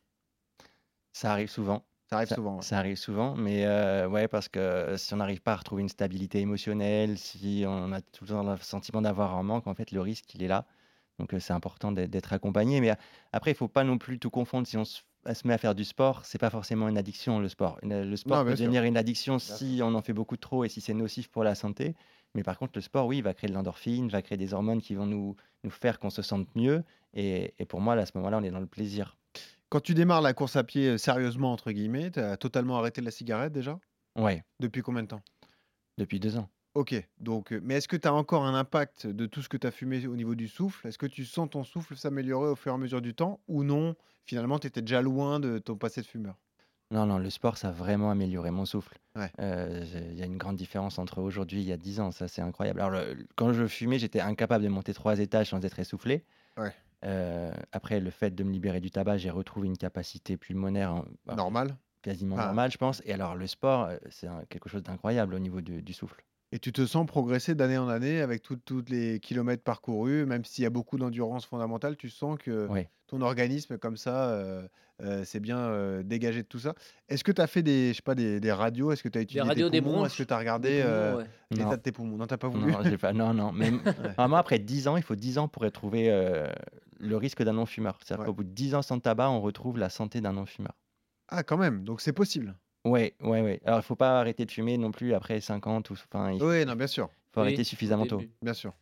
Ça arrive souvent. Ça arrive souvent. Ouais. Ça arrive souvent, mais ouais, parce que si on n'arrive pas à retrouver une stabilité émotionnelle, si on a tout le temps le sentiment d'avoir un manque, en fait, le risque, il est là. Donc, c'est important d'être accompagné. Mais après, il faut pas non plus tout confondre. Si on se met à faire du sport, c'est pas forcément une addiction, le sport. Le sport Non, peut bien sûr. devenir une addiction Bien si on en fait beaucoup trop et si c'est nocif pour la santé. Mais par contre, le sport, oui, va créer de l'endorphine, va créer des hormones qui vont nous faire qu'on se sente mieux. Et pour moi, là, à ce moment-là, on est dans le plaisir. Quand tu démarres la course à pied sérieusement, entre guillemets, tu as totalement arrêté la cigarette déjà? Ouais, Depuis combien de temps? depuis 2 ans. Ok, donc, mais est-ce que tu as encore un impact de tout ce que tu as fumé au niveau du souffle? Est-ce que tu sens ton souffle s'améliorer au fur et à mesure du temps ou non? Finalement, tu étais déjà loin de ton passé de fumeur. Non, non, le sport, ça a vraiment amélioré mon souffle. Ouais. Il y a une grande différence entre aujourd'hui et il y a 10 ans, ça c'est incroyable. Alors, quand je fumais, j'étais incapable de monter 3 étages sans être essoufflé. Ouais. Après, le fait de me libérer du tabac, j'ai retrouvé une capacité pulmonaire Normal. quasiment Ah. normale, je pense. Et alors, le sport, c'est quelque chose d'incroyable au niveau du souffle. Et tu te sens progresser d'année en année avec toutes les kilomètres parcourus, même s'il y a beaucoup d'endurance fondamentale, tu sens que Oui. ton organisme, comme ça, c'est bien dégagé de tout ça. Est-ce que tu as fait des, je sais pas, des radios? Est-ce que tu as Des étudié tes radios, des poumons? Est-ce que bronches, tu as des regardé poumons, ouais. l'état Non, de tes poumons? Non, t'as pas voulu? non, j'ai pas, non. Mais vraiment, après 10 ans, il faut 10 ans pour retrouver le risque d'un non-fumeur. C'est-à-dire Ouais. qu'au bout de 10 ans sans tabac, on retrouve la santé d'un non-fumeur. Ah, quand même, donc c'est possible. Ouais. Alors, il faut pas arrêter de fumer non plus après 50 ou enfin, il Oui, non, bien sûr, faut Oui, arrêter au suffisamment tôt. début. bien sûr.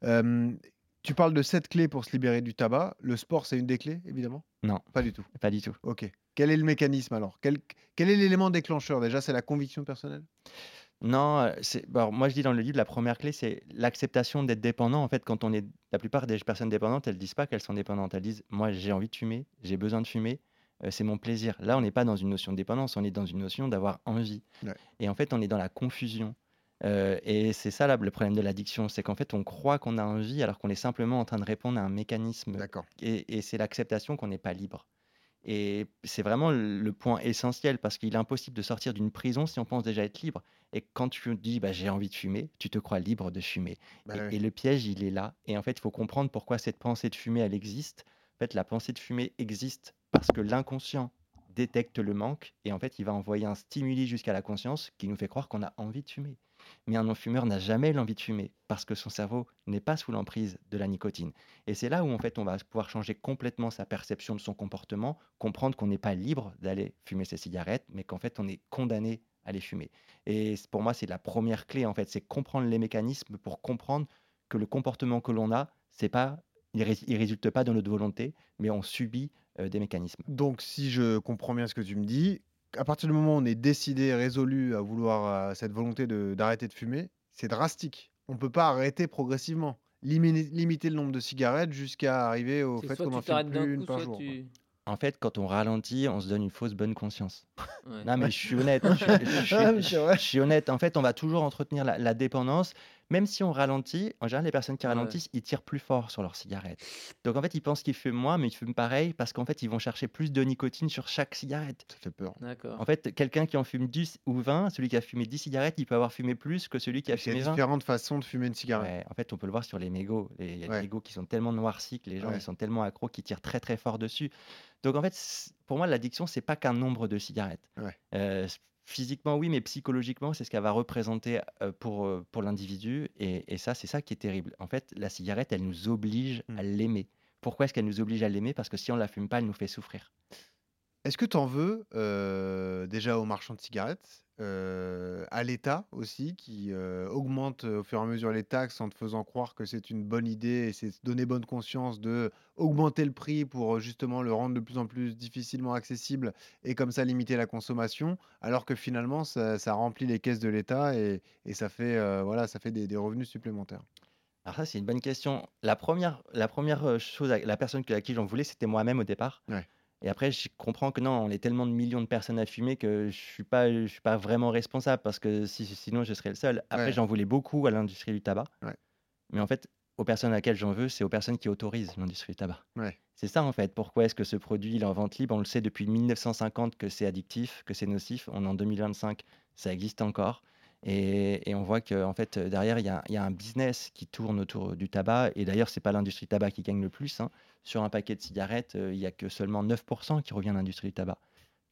Tu parles de 7 clés pour se libérer du tabac. Le sport, c'est une des clés, évidemment? Non, Pas du tout. pas du tout. Ok. Quel est le mécanisme alors? Quel est l'élément déclencheur? Déjà, c'est la conviction personnelle? Non, alors, moi je dis dans le livre, la première clé, c'est l'acceptation d'être dépendant. En fait, quand on est, la plupart des personnes dépendantes, elles disent pas qu'elles sont dépendantes. Elles disent, moi j'ai envie de fumer, j'ai besoin de fumer, c'est mon plaisir. Là, on n'est pas dans une notion de dépendance, on est dans une notion d'avoir envie. Ouais. Et en fait, on est dans la confusion. Et c'est ça là, le problème de l'addiction, c'est qu'en fait, on croit qu'on a envie alors qu'on est simplement en train de répondre à un mécanisme. D'accord. Et c'est l'acceptation qu'on n'est pas libre. Et c'est vraiment le point essentiel parce qu'il est impossible de sortir d'une prison si on pense déjà être libre. Et quand tu dis bah, j'ai envie de fumer, tu te crois libre de fumer. Bah Et oui. le piège, il est là. Et en fait, il faut comprendre pourquoi cette pensée de fumer, elle existe. En fait, la pensée de fumer existe parce que l'inconscient détecte le manque et en fait, il va envoyer un stimuli jusqu'à la conscience qui nous fait croire qu'on a envie de fumer. Mais un non-fumeur n'a jamais l'envie de fumer parce que son cerveau n'est pas sous l'emprise de la nicotine. Et c'est là où en fait on va pouvoir changer complètement sa perception de son comportement, comprendre qu'on n'est pas libre d'aller fumer ses cigarettes, mais qu'en fait on est condamné à les fumer. Et pour moi c'est la première clé en fait, c'est comprendre les mécanismes pour comprendre que le comportement que l'on a, c'est pas, il résulte pas de notre volonté, mais on subit des mécanismes. Donc, si je comprends bien ce que tu me dis, à partir du moment où on est décidé, résolu à vouloir cette volonté d'arrêter de fumer, c'est drastique. On ne peut pas arrêter progressivement. Limiter le nombre de cigarettes jusqu'à arriver au C'est fait soit qu'on tu en fume t'arrêtes plus d'un une coup, par soit jour. Quoi. tu. En fait, quand on ralentit, on se donne une fausse bonne conscience. Ouais. Non, mais je suis honnête. Ah, mais c'est vrai. Je suis honnête. En fait, on va toujours entretenir la dépendance, même si on ralentit, en général, les personnes qui Ouais. ralentissent, ils tirent plus fort sur leur cigarette. Donc en fait, ils pensent qu'ils fument moins, mais ils fument pareil parce qu'en fait, ils vont chercher plus de nicotine sur chaque cigarette. Ça fait peur. D'accord. En fait, quelqu'un qui en fume 10 ou 20, celui qui a fumé 10 cigarettes, il peut avoir fumé plus que celui qui a Il y a fumé 20. différentes façons de fumer une cigarette. Ouais, en fait, on peut le voir sur les mégots. Il y a des Ouais. mégots qui sont tellement noircis que les gens Ouais. ils sont tellement accros qu'ils tirent très très fort dessus. Donc en fait, pour moi, l'addiction, c'est pas qu'un nombre de cigarettes. Ouais. Physiquement, oui, mais psychologiquement, c'est ce qu'elle va représenter pour l'individu. Et ça, c'est ça qui est terrible. En fait, la cigarette, elle nous oblige à l'aimer. Pourquoi est-ce qu'elle nous oblige à l'aimer? Parce que si on la fume pas, elle nous fait souffrir. Est-ce que tu en veux déjà aux marchands de cigarettes, à l'État aussi, qui augmente au fur et à mesure les taxes en te faisant croire que c'est une bonne idée et c'est se donner bonne conscience de augmenter le prix pour justement le rendre de plus en plus difficilement accessible et comme ça limiter la consommation, alors que finalement ça remplit les caisses de l'État et ça fait, voilà, ça fait des revenus supplémentaires. Alors ça, c'est une bonne question. La première chose, la personne à qui j'en voulais, c'était moi-même au départ. Ouais. Et après, je comprends que non, on est tellement de millions de personnes à fumer que je suis pas vraiment responsable parce que sinon, je serais le seul. Après, Ouais. j'en voulais beaucoup à l'industrie du tabac. Ouais. Mais en fait, aux personnes à laquelle j'en veux, c'est aux personnes qui autorisent l'industrie du tabac. Ouais. C'est ça, en fait. Pourquoi est-ce que ce produit, il est en vente libre? On le sait depuis 1950 que c'est addictif, que c'est nocif. On est en 2025, ça existe encore. Et on voit que en fait, derrière, il y a un business qui tourne autour du tabac. Et d'ailleurs, c'est pas l'industrie du tabac qui gagne le plus, hein. Sur un paquet de cigarettes, il y a que seulement 9% qui revient à l'industrie du tabac.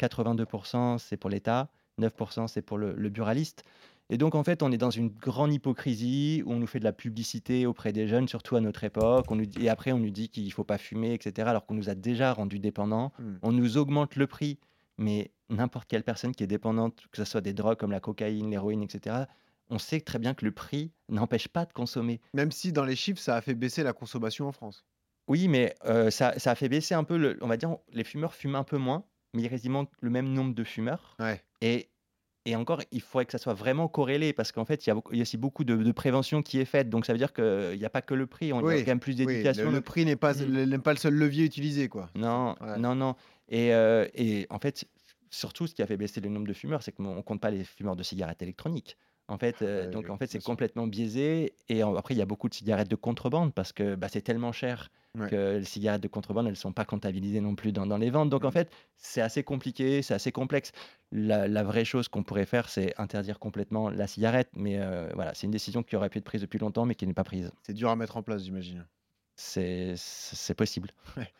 82%, c'est pour l'État, 9%, c'est pour le buraliste. Et donc, en fait, on est dans une grande hypocrisie où on nous fait de la publicité auprès des jeunes, surtout à notre époque. Et après, on nous dit qu'il ne faut pas fumer, etc., alors qu'on nous a déjà rendus dépendants. On nous augmente le prix. Mais n'importe quelle personne qui est dépendante, que ce soit des drogues comme la cocaïne, l'héroïne, etc., on sait très bien que le prix n'empêche pas de consommer. Même si dans les chiffres, ça a fait baisser la consommation en France. Oui, mais ça a fait baisser un peu, on va dire, les fumeurs fument un peu moins, mais il y a quasiment le même nombre de fumeurs. Ouais. Et encore, il faudrait que ça soit vraiment corrélé, parce qu'en fait, il y a aussi beaucoup de prévention qui est faite. Donc ça veut dire qu'il n'y a pas que le prix, il y a Oui, quand même plus oui, d'éducation. le prix n'est pas, n'est pas le seul levier utilisé, quoi. Non, Ouais. non, non. Et en fait, surtout, ce qui a fait baisser le nombre de fumeurs, c'est qu'on ne compte pas les fumeurs de cigarettes électroniques. En fait, donc oui, en fait, c'est bien sûr. complètement biaisé. Et après, il y a beaucoup de cigarettes de contrebande parce que c'est tellement cher Ouais. que les cigarettes de contrebande, elles ne sont pas comptabilisées non plus dans les ventes. Donc en fait, c'est assez compliqué, c'est assez complexe. La vraie chose qu'on pourrait faire, c'est interdire complètement la cigarette. Mais voilà, c'est une décision qui aurait pu être prise depuis longtemps, mais qui n'est pas prise. C'est dur à mettre en place, j'imagine. C'est possible.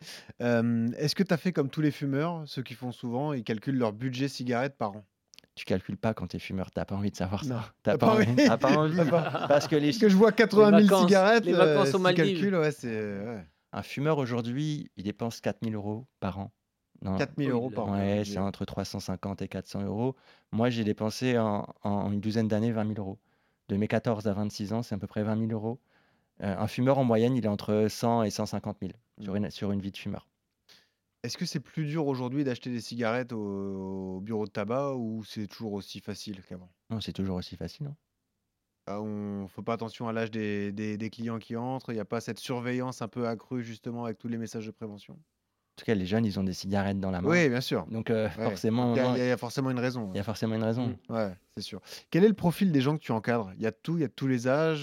Est-ce que tu as fait comme tous les fumeurs, ceux qui font souvent, ils calculent leur budget cigarette par an? Tu calcules pas quand tu es fumeur, tu pas envie de savoir Non. ça. T'as pas envie. T'as pas envie. Parce que Parce que je vois 80 000 vacances, cigarettes, les vacances aux s'ils Maldives. calculent, ouais, c'est ouais. un fumeur aujourd'hui, il dépense 4 000 € par an. Non, 4 000 euros par an. ouais, c'est entre 350 et 400 €. Moi, j'ai dépensé en une douzaine d'années 20 000 €. De mes 14 à 26 ans, c'est à peu près 20 000 €. Un fumeur, en moyenne, il est entre 100 et 150 000 sur une vie de fumeur. Est-ce que c'est plus dur aujourd'hui d'acheter des cigarettes au bureau de tabac ou c'est toujours aussi facile qu'avant? Non, c'est toujours aussi facile, non? Ah, on fait pas attention à l'âge des clients qui entrent, il n'y a pas cette surveillance un peu accrue justement avec tous les messages de prévention? En tout cas, les jeunes, ils ont des cigarettes dans la main. Oui, bien sûr. Donc, Ouais. forcément, Donc, il y a forcément une raison. il y a forcément une raison. Ouais, c'est sûr. Quel est le profil des gens que tu encadres? Il y a de tous les âges.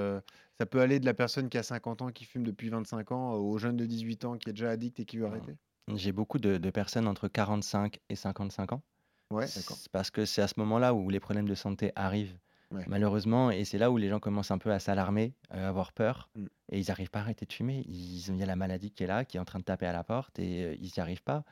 Ça peut aller de la personne qui a 50 ans, qui fume depuis 25 ans, au jeune de 18 ans qui est déjà addict et qui veut arrêter. J'ai beaucoup de personnes entre 45 et 55 ans. Ouais, d'accord. C'est parce que c'est à ce moment-là où les problèmes de santé arrivent, Ouais. malheureusement, et c'est là où les gens commencent un peu à s'alarmer, à avoir peur, Mm. et ils n'arrivent pas à arrêter de fumer. Il y a la maladie qui est là, qui est en train de taper à la porte, et ils n'y arrivent pas.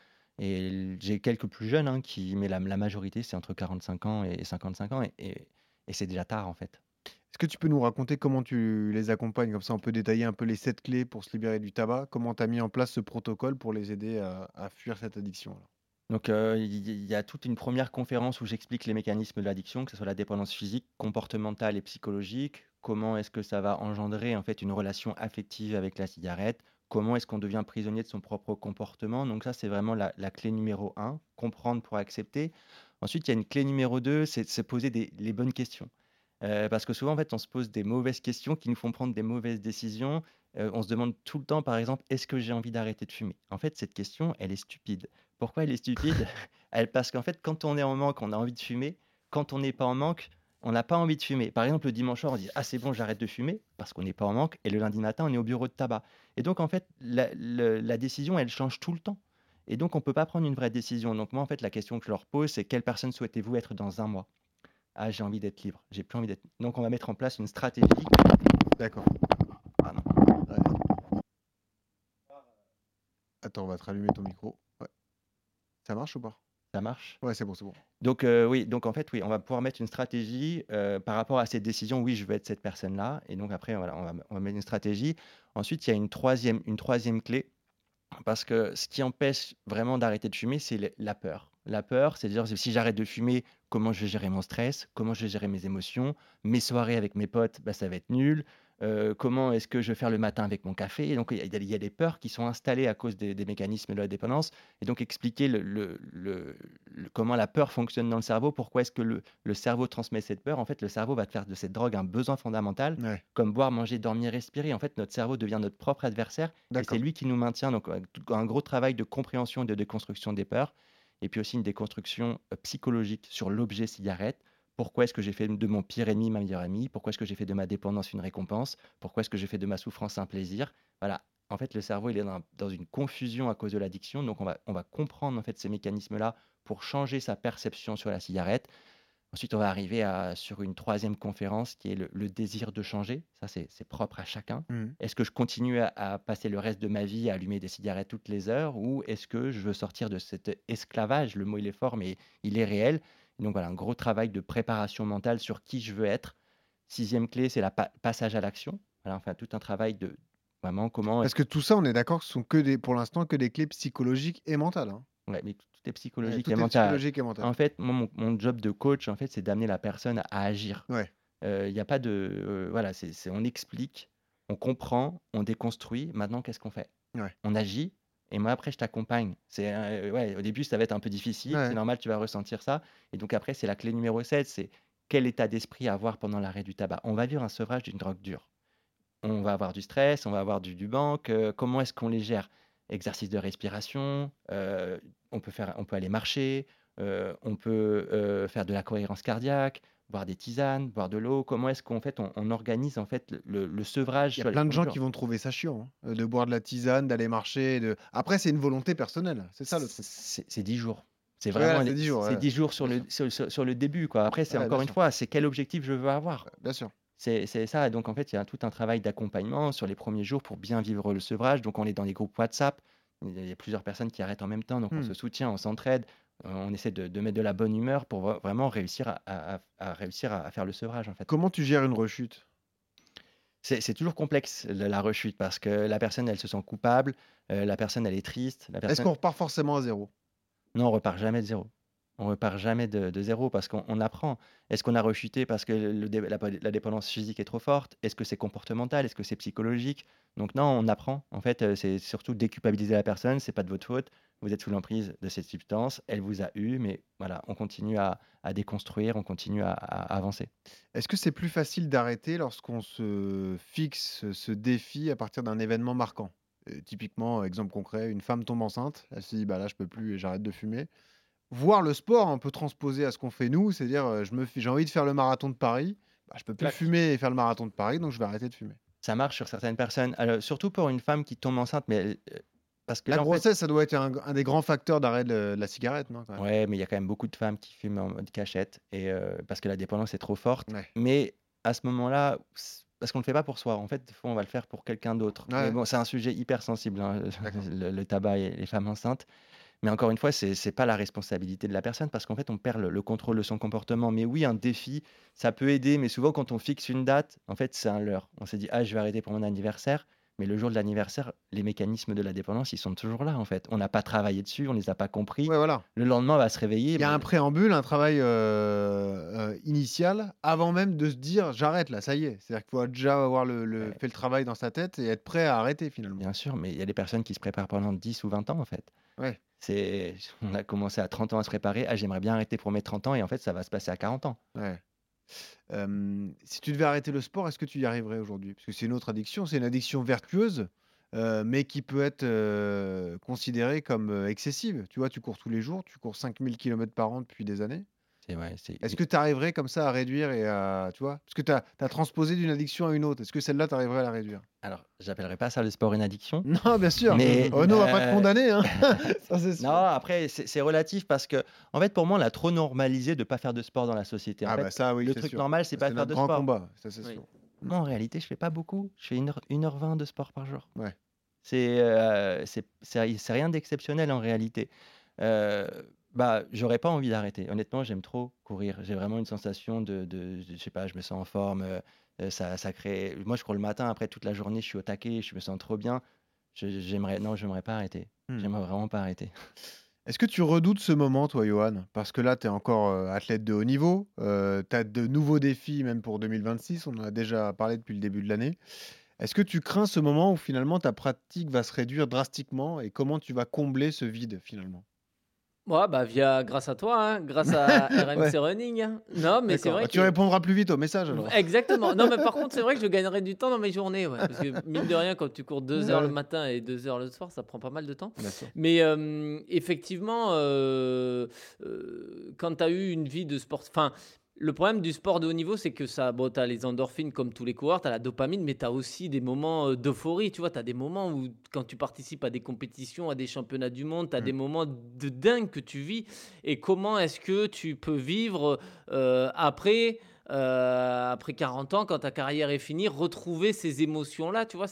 Et j'ai quelques plus jeunes, hein, mais la majorité, c'est entre 45 ans et 55 ans, et c'est déjà tard, en fait. Est-ce que tu peux nous raconter comment tu les accompagnes? Comme ça, on peut détailler un peu les 7 clés pour se libérer du tabac. Comment tu as mis en place ce protocole pour les aider à fuir cette addiction là? Donc, il y a toute une première conférence où j'explique les mécanismes de l'addiction, que ce soit la dépendance physique, comportementale et psychologique. Comment est-ce que ça va engendrer en fait une relation affective avec la cigarette? Comment est-ce qu'on devient prisonnier de son propre comportement? Donc ça, c'est vraiment la clé numéro 1, comprendre pour accepter. Ensuite, il y a une clé numéro 2, c'est de se poser les bonnes questions. Parce que souvent, en fait, on se pose des mauvaises questions qui nous font prendre des mauvaises décisions. On se demande tout le temps, par exemple, est-ce que j'ai envie d'arrêter de fumer? En fait, cette question, elle est stupide. Pourquoi elle est stupide? Parce qu'en fait, quand on est en manque, on a envie de fumer. Quand on n'est pas en manque, on n'a pas envie de fumer. Par exemple, le dimanche soir, on dit: «Ah c'est bon, j'arrête de fumer», parce qu'on n'est pas en manque et le lundi matin, on est au bureau de tabac et donc en fait, la décision, elle change tout le temps et donc on peut pas prendre une vraie décision. Donc moi, en fait, la question que je leur pose, c'est: «Quelle personne souhaitez-vous être dans un mois?» «Ah, j'ai envie d'être libre, j'ai plus envie d'être» donc on va mettre en place une stratégie. D'accord. Pardon. Ouais. Attends, on va te rallumer ton micro. Ouais. Ça marche ou pas? Ça marche? Ouais, c'est bon, c'est bon. Donc oui, donc en fait, oui, on va pouvoir mettre une stratégie, par rapport à cette décision. Oui, je veux être cette personne-là et donc après, voilà, on va mettre une stratégie. Ensuite, il y a une troisième clé parce que ce qui empêche vraiment d'arrêter de fumer, c'est la peur. La peur, c'est de dire: «Si j'arrête de fumer, comment je vais gérer mon stress? Comment je vais gérer mes émotions? Mes soirées avec mes potes, bah, ça va être nul. Comment est-ce que je vais faire le matin avec mon café?» Et donc il y a des peurs qui sont installées à cause des mécanismes de la dépendance et donc expliquer comment la peur fonctionne dans le cerveau, pourquoi est-ce que le cerveau transmet cette peur. En fait, le cerveau va te faire de cette drogue un besoin fondamental, Ouais, comme boire, manger, dormir, respirer. En fait, notre cerveau devient notre propre adversaire et c'est d'accord. lui qui nous maintient. Donc, un gros travail de compréhension et de déconstruction des peurs et puis aussi une déconstruction psychologique sur l'objet cigarette. Pourquoi est-ce que j'ai fait de mon pire ennemi ma meilleure amie? Pourquoi est-ce que j'ai fait de ma dépendance une récompense? Pourquoi est-ce que j'ai fait de ma souffrance un plaisir? Voilà. En fait, le cerveau, il est dans une confusion à cause de l'addiction. Donc, on va comprendre en fait ces mécanismes-là pour changer sa perception sur la cigarette. Ensuite, on va arriver sur une troisième conférence qui est le désir de changer. Ça, c'est propre à chacun. Mhm. Est-ce que je continue à passer le reste de ma vie à allumer des cigarettes toutes les heures ou est-ce que je veux sortir de cet esclavage? Le mot, il est fort, mais il est réel. Et donc voilà, un gros travail de préparation mentale sur qui je veux être. Sixième clé, c'est le passage à l'action. Voilà, enfin, tout un travail de vraiment comment. Parce que tout ça, on est d'accord que ce sont pour l'instant, que des clés psychologiques et mentales, hein. Ouais, mais tout est Ouais, psychologique et tout est mental. psychologique et mental. En fait, moi, mon job de coach, en fait, c'est d'amener la personne à agir. Ouais, Il y a pas de, voilà, on explique, on comprend, on déconstruit. Maintenant, qu'est-ce qu'on fait? ouais, On agit et moi, après, je t'accompagne. Ouais, au début, ça va être un peu difficile, c'est ouais. normal, tu vas ressentir ça et donc après, c'est la clé numéro 7, c'est quel état d'esprit avoir pendant l'arrêt du tabac? On va vivre un sevrage d'une drogue dure. On va avoir du stress, on va avoir du manque, comment est-ce qu'on les gère? Exercice de respiration, on peut aller marcher, on peut, faire de la cohérence cardiaque, boire des tisanes, boire de l'eau. Comment est-ce qu'en fait on organise en fait le sevrage Il y a sur les plein de 30 gens jours? qui vont trouver ça chiant, hein, de boire de la tisane, d'aller marcher, Après, c'est une volonté personnelle, c'est ça le truc. C'est 10 jours. C'est Ouais, vraiment là, c'est 10 jours, c'est ouais, 10 jours sur bien le sûr. sur le début, quoi. Après, c'est Ouais, bien encore une sûr, fois, c'est quel objectif je veux avoir. bien sûr. C'est ça, donc en fait, il y a tout un travail d'accompagnement sur les premiers jours pour bien vivre le sevrage. Donc on est dans les groupes WhatsApp, il y a plusieurs personnes qui arrêtent en même temps, donc on Mmh. se soutient, on s'entraide, on essaie de mettre de la bonne humeur pour vraiment réussir à réussir à faire le sevrage, en fait. Comment tu gères une rechute? C'est toujours complexe, la rechute, parce que la personne, elle se sent coupable, la personne, elle est triste, la Est-ce personne qu'on repart forcément à zéro? non, on repart jamais de zéro. On repart jamais de 0 parce qu'on apprend. Est-ce qu'on a rechuté parce que la dépendance physique est trop forte? Est-ce que c'est comportemental? Est-ce que c'est psychologique? Donc non, on apprend. En fait, c'est surtout déculpabiliser la personne, c'est pas de votre faute. Vous êtes sous l'emprise de cette substance, elle vous a eu, mais voilà, on continue à déconstruire, on continue à avancer. Est-ce que c'est plus facile d'arrêter lorsqu'on se fixe ce défi à partir d'un événement marquant? Typiquement, exemple concret, une femme tombe enceinte, elle se dit: «Bah, là, je peux plus et j'arrête de fumer». Voire le sport, on peut transposer à ce qu'on fait nous, c'est-à-dire, j'ai envie de faire le marathon de Paris, bah, je peux plus Clac. fumer et faire le marathon de Paris, donc je vais arrêter de fumer. Ça marche sur certaines personnes, surtout pour une femme qui tombe enceinte, mais parce que La là, en fait, grossesse, ça doit être un des grands facteurs d'arrêt de la cigarette, non, quand même? ouais, mais il y a quand même beaucoup de femmes qui fument en mode cachette et parce que la dépendance est trop forte. Ouais. Mais à ce moment-là, parce qu'on ne le fait pas pour soi. En fait, des fois, on va le faire pour quelqu'un d'autre. Mais Ouais, bon, c'est un sujet hyper sensible, hein, d'accord. le tabac et les femmes enceintes. Mais encore une fois, c'est pas la responsabilité de la personne parce qu'en fait, on perd le contrôle de son comportement. Mais oui, un défi, ça peut aider. Mais souvent, quand on fixe une date, en fait, c'est un leurre. On s'est dit, ah, je vais arrêter pour mon anniversaire. Mais le jour de l'anniversaire, les mécanismes de la dépendance, ils sont toujours là, en fait. On n'a pas travaillé dessus, on les a pas compris. Ouais, voilà. Le lendemain, on va se réveiller. Il y a un préambule, un travail, initial avant même de se dire: «J'arrête là, ça y est». C'est-à-dire qu'il faut déjà avoir Ouais, fait le travail dans sa tête et être prêt à arrêter finalement. bien sûr, mais il y a des personnes qui se préparent pendant 10 ou 20 ans, en fait. Ouais, On a commencé à 30 ans à se préparer. Ah, j'aimerais bien arrêter pour mes 30 ans et en fait, ça va se passer à 40 ans. ouais. Si tu devais arrêter le sport, est-ce que tu y arriverais aujourd'hui? Parce que c'est une autre addiction, c'est une addiction vertueuse, mais qui peut être, considérée comme, excessive. Tu vois, tu cours tous les jours, tu cours 5 000 kilomètres par an depuis des années. Est-ce que tu arriverais comme ça à réduire et à, tu vois? Parce que tu as transposé d'une addiction à une autre. Est-ce que celle-là, tu arriverais à la réduire? Alors, j'appellerais pas ça le sport une addiction, Non, bien sûr. mais Oh, nous, on va pas te condamner, hein. Ça, c'est non, sûr. après, c'est relatif parce que, en fait, pour moi, on a trop normalisé de pas faire de sport dans la société. En Ah bah fait, ça, oui, le c'est truc sûr. normal, c'est Ça, pas c'est de faire notre de grand sport. combat, ça, c'est Oui. sûr. Moi, en réalité, je fais pas beaucoup. Je fais 1h20 de sport par jour. Ouais. C'est rien d'exceptionnel en réalité. Heu, j'aurais pas envie d'arrêter. Honnêtement, j'aime trop courir. J'ai vraiment une sensation je sais pas, je me sens en forme, ça crée moi, je cours le matin, après toute la journée, je suis au taquet, je me sens trop bien. J'aimerais pas arrêter. Mmh. J'aimerais vraiment pas arrêter. Est-ce que tu redoutes ce moment, toi, Johan? Parce que là, tu es encore, athlète de haut niveau, tu as de nouveaux défis même pour 2026, on en a déjà parlé depuis le début de l'année. Est-ce que tu crains ce moment où finalement ta pratique va se réduire drastiquement et comment tu vas combler ce vide finalement? Ouais, bah, grâce à toi, hein, grâce à Ouais, RMC Running, hein. Non, mais c'est d'accord. vrai Bah, tu que répondras plus vite aux messages alors. exactement. Non, mais par contre, c'est vrai que je gagnerais du temps dans mes journées, ouais, parce que mine de rien, quand tu cours 2 heures le Ouais, matin et 2 heures le soir, ça prend pas mal de temps. bien sûr. Mais effectivement, quand tu as eu une vie de sport, enfin, le problème du sport de haut niveau, c'est que ça, bon, tu as les endorphines comme tous les coureurs, tu as la dopamine, mais tu as aussi des moments d'euphorie. Tu vois, tu as des moments où, quand tu participes à des compétitions, à des championnats du monde, tu as Mmh. des moments de dingue que tu vis. Et comment est-ce que tu peux vivre après 40 ans, quand ta carrière est finie, retrouver ces émotions-là, tu vois,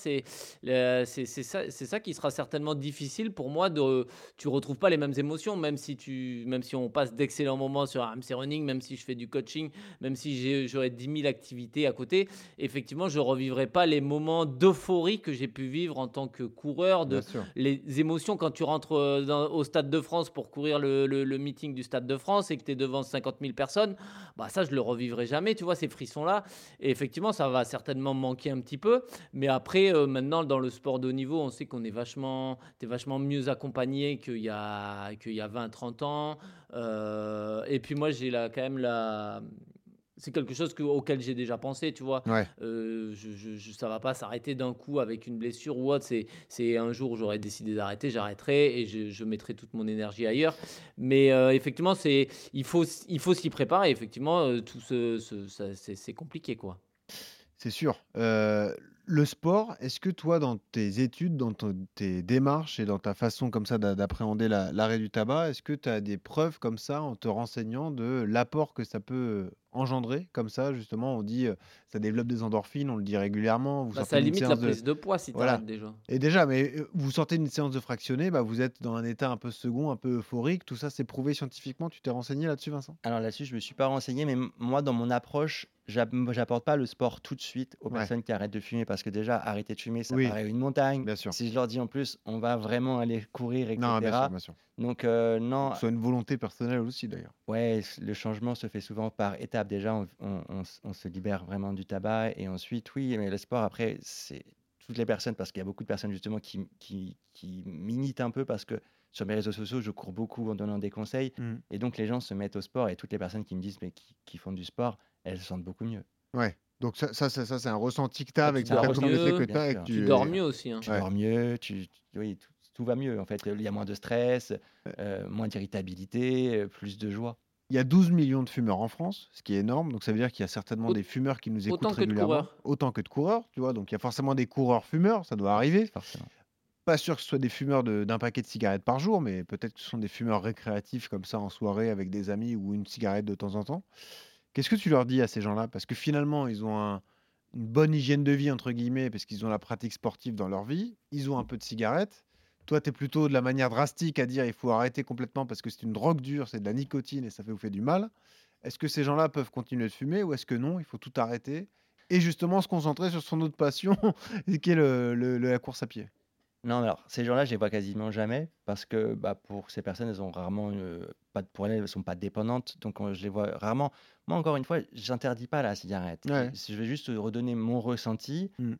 c'est ça qui sera certainement difficile pour moi. Tu retrouves pas les mêmes émotions, même si on passe d'excellents moments sur RMC Running, même si je fais du coaching, même si j'aurais 10 000 activités à côté. Effectivement, je revivrai pas les moments d'euphorie que j'ai pu vivre en tant que coureur, Bien sûr. les émotions quand tu rentres au Stade de France pour courir le meeting du Stade de France et que tu es devant 50 000 personnes. Bah ça, je le revivrai jamais, tu vois, ces frissons-là. Et effectivement, ça va certainement me manquer un petit peu. Mais après, maintenant, dans le sport de haut niveau, on sait qu'on est t'es vachement mieux accompagné qu'il y a 20-30 ans. Et puis moi, quand même c'est quelque chose auquel j'ai déjà pensé, tu vois. Ouais. Ça va pas s'arrêter d'un coup avec une blessure ou autre. C'est un jour où j'aurais décidé d'arrêter, j'arrêterai et je mettrai toute mon énergie ailleurs. Mais effectivement, il faut s'y préparer. Effectivement, c'est compliqué, quoi. C'est sûr. Le sport, est-ce que toi, dans tes études, tes démarches et dans ta façon comme ça d'appréhender l'arrêt du tabac, est-ce que tu as des preuves comme ça en te renseignant de l'apport que ça peut engendrer comme ça, justement, on dit ça développe des endorphines, on le dit régulièrement, vous Bah, sortez ça d'une limite la séance de... prise de poids si tu Voilà. arrêtes déjà. Et déjà, mais vous sortez d'une séance de fractionné, bah, vous êtes dans un état un peu second, un peu euphorique, tout ça c'est prouvé scientifiquement, tu t'es renseigné là-dessus, Vincent? Alors là-dessus, je me suis pas renseigné, mais moi, dans mon approche, j'apporte pas le sport tout de suite aux Ouais, personnes qui arrêtent de fumer parce que déjà, arrêter de fumer, ça oui, paraît une montagne. bien sûr. Si je leur dis en plus, on va vraiment aller courir, Non, bien sûr, etc. bien sûr. Donc, Faut non, que ce soit une volonté personnelle aussi, d'ailleurs. ouais, le changement se fait souvent par étapes. Déjà, on se libère vraiment du tabac et ensuite, oui, mais le sport, après, c'est toutes les personnes, parce qu'il y a beaucoup de personnes justement qui militent un peu parce que sur mes réseaux sociaux, je cours beaucoup en donnant des conseils Mmh. et donc les gens se mettent au sport et toutes les personnes qui me disent, mais qui font du sport, elles se sentent beaucoup mieux. Ouais, donc ça, c'est un ressenti que tu as Ah, avec tu cette dors communauté que mieux, tu Bien as et que sûr. tu tu dors es... mieux aussi, hein. Tu Ouais, dors mieux, oui, tout va mieux en fait. Il y a moins de stress, ouais. moins d'irritabilité, plus de joie. Il y a 12 millions de fumeurs en France, ce qui est énorme, donc ça veut dire qu'il y a certainement Au- des fumeurs qui nous écoutent Autant que de régulièrement, coureurs. autant que de coureurs, tu vois, donc il y a forcément des coureurs fumeurs, ça doit arriver. Forcément. Pas sûr que ce soit des fumeurs d'un paquet de cigarettes par jour, mais peut-être que ce sont des fumeurs récréatifs comme ça en soirée avec des amis ou une cigarette de temps en temps. Qu'est-ce que tu leur dis à ces gens-là? Parce que finalement, ils ont une bonne hygiène de vie, entre guillemets, parce qu'ils ont la pratique sportive dans leur vie. Ils ont un peu de cigarettes. Toi, tu es plutôt de la manière drastique à dire il faut arrêter complètement parce que c'est une drogue dure, c'est de la nicotine et ça fait vous fait du mal. Est-ce que ces gens-là peuvent continuer de fumer ou est-ce que non, il faut tout arrêter et justement se concentrer sur son autre passion, qui est la course à pied? Non, mais alors ces gens-là, je les vois quasiment jamais parce que, pour ces personnes, elles ont rarement, pas de pour elles sont pas dépendantes, donc je les vois rarement. Moi, encore une fois, j'interdis pas la cigarette. Ouais. Je vais juste redonner mon ressenti, Mm.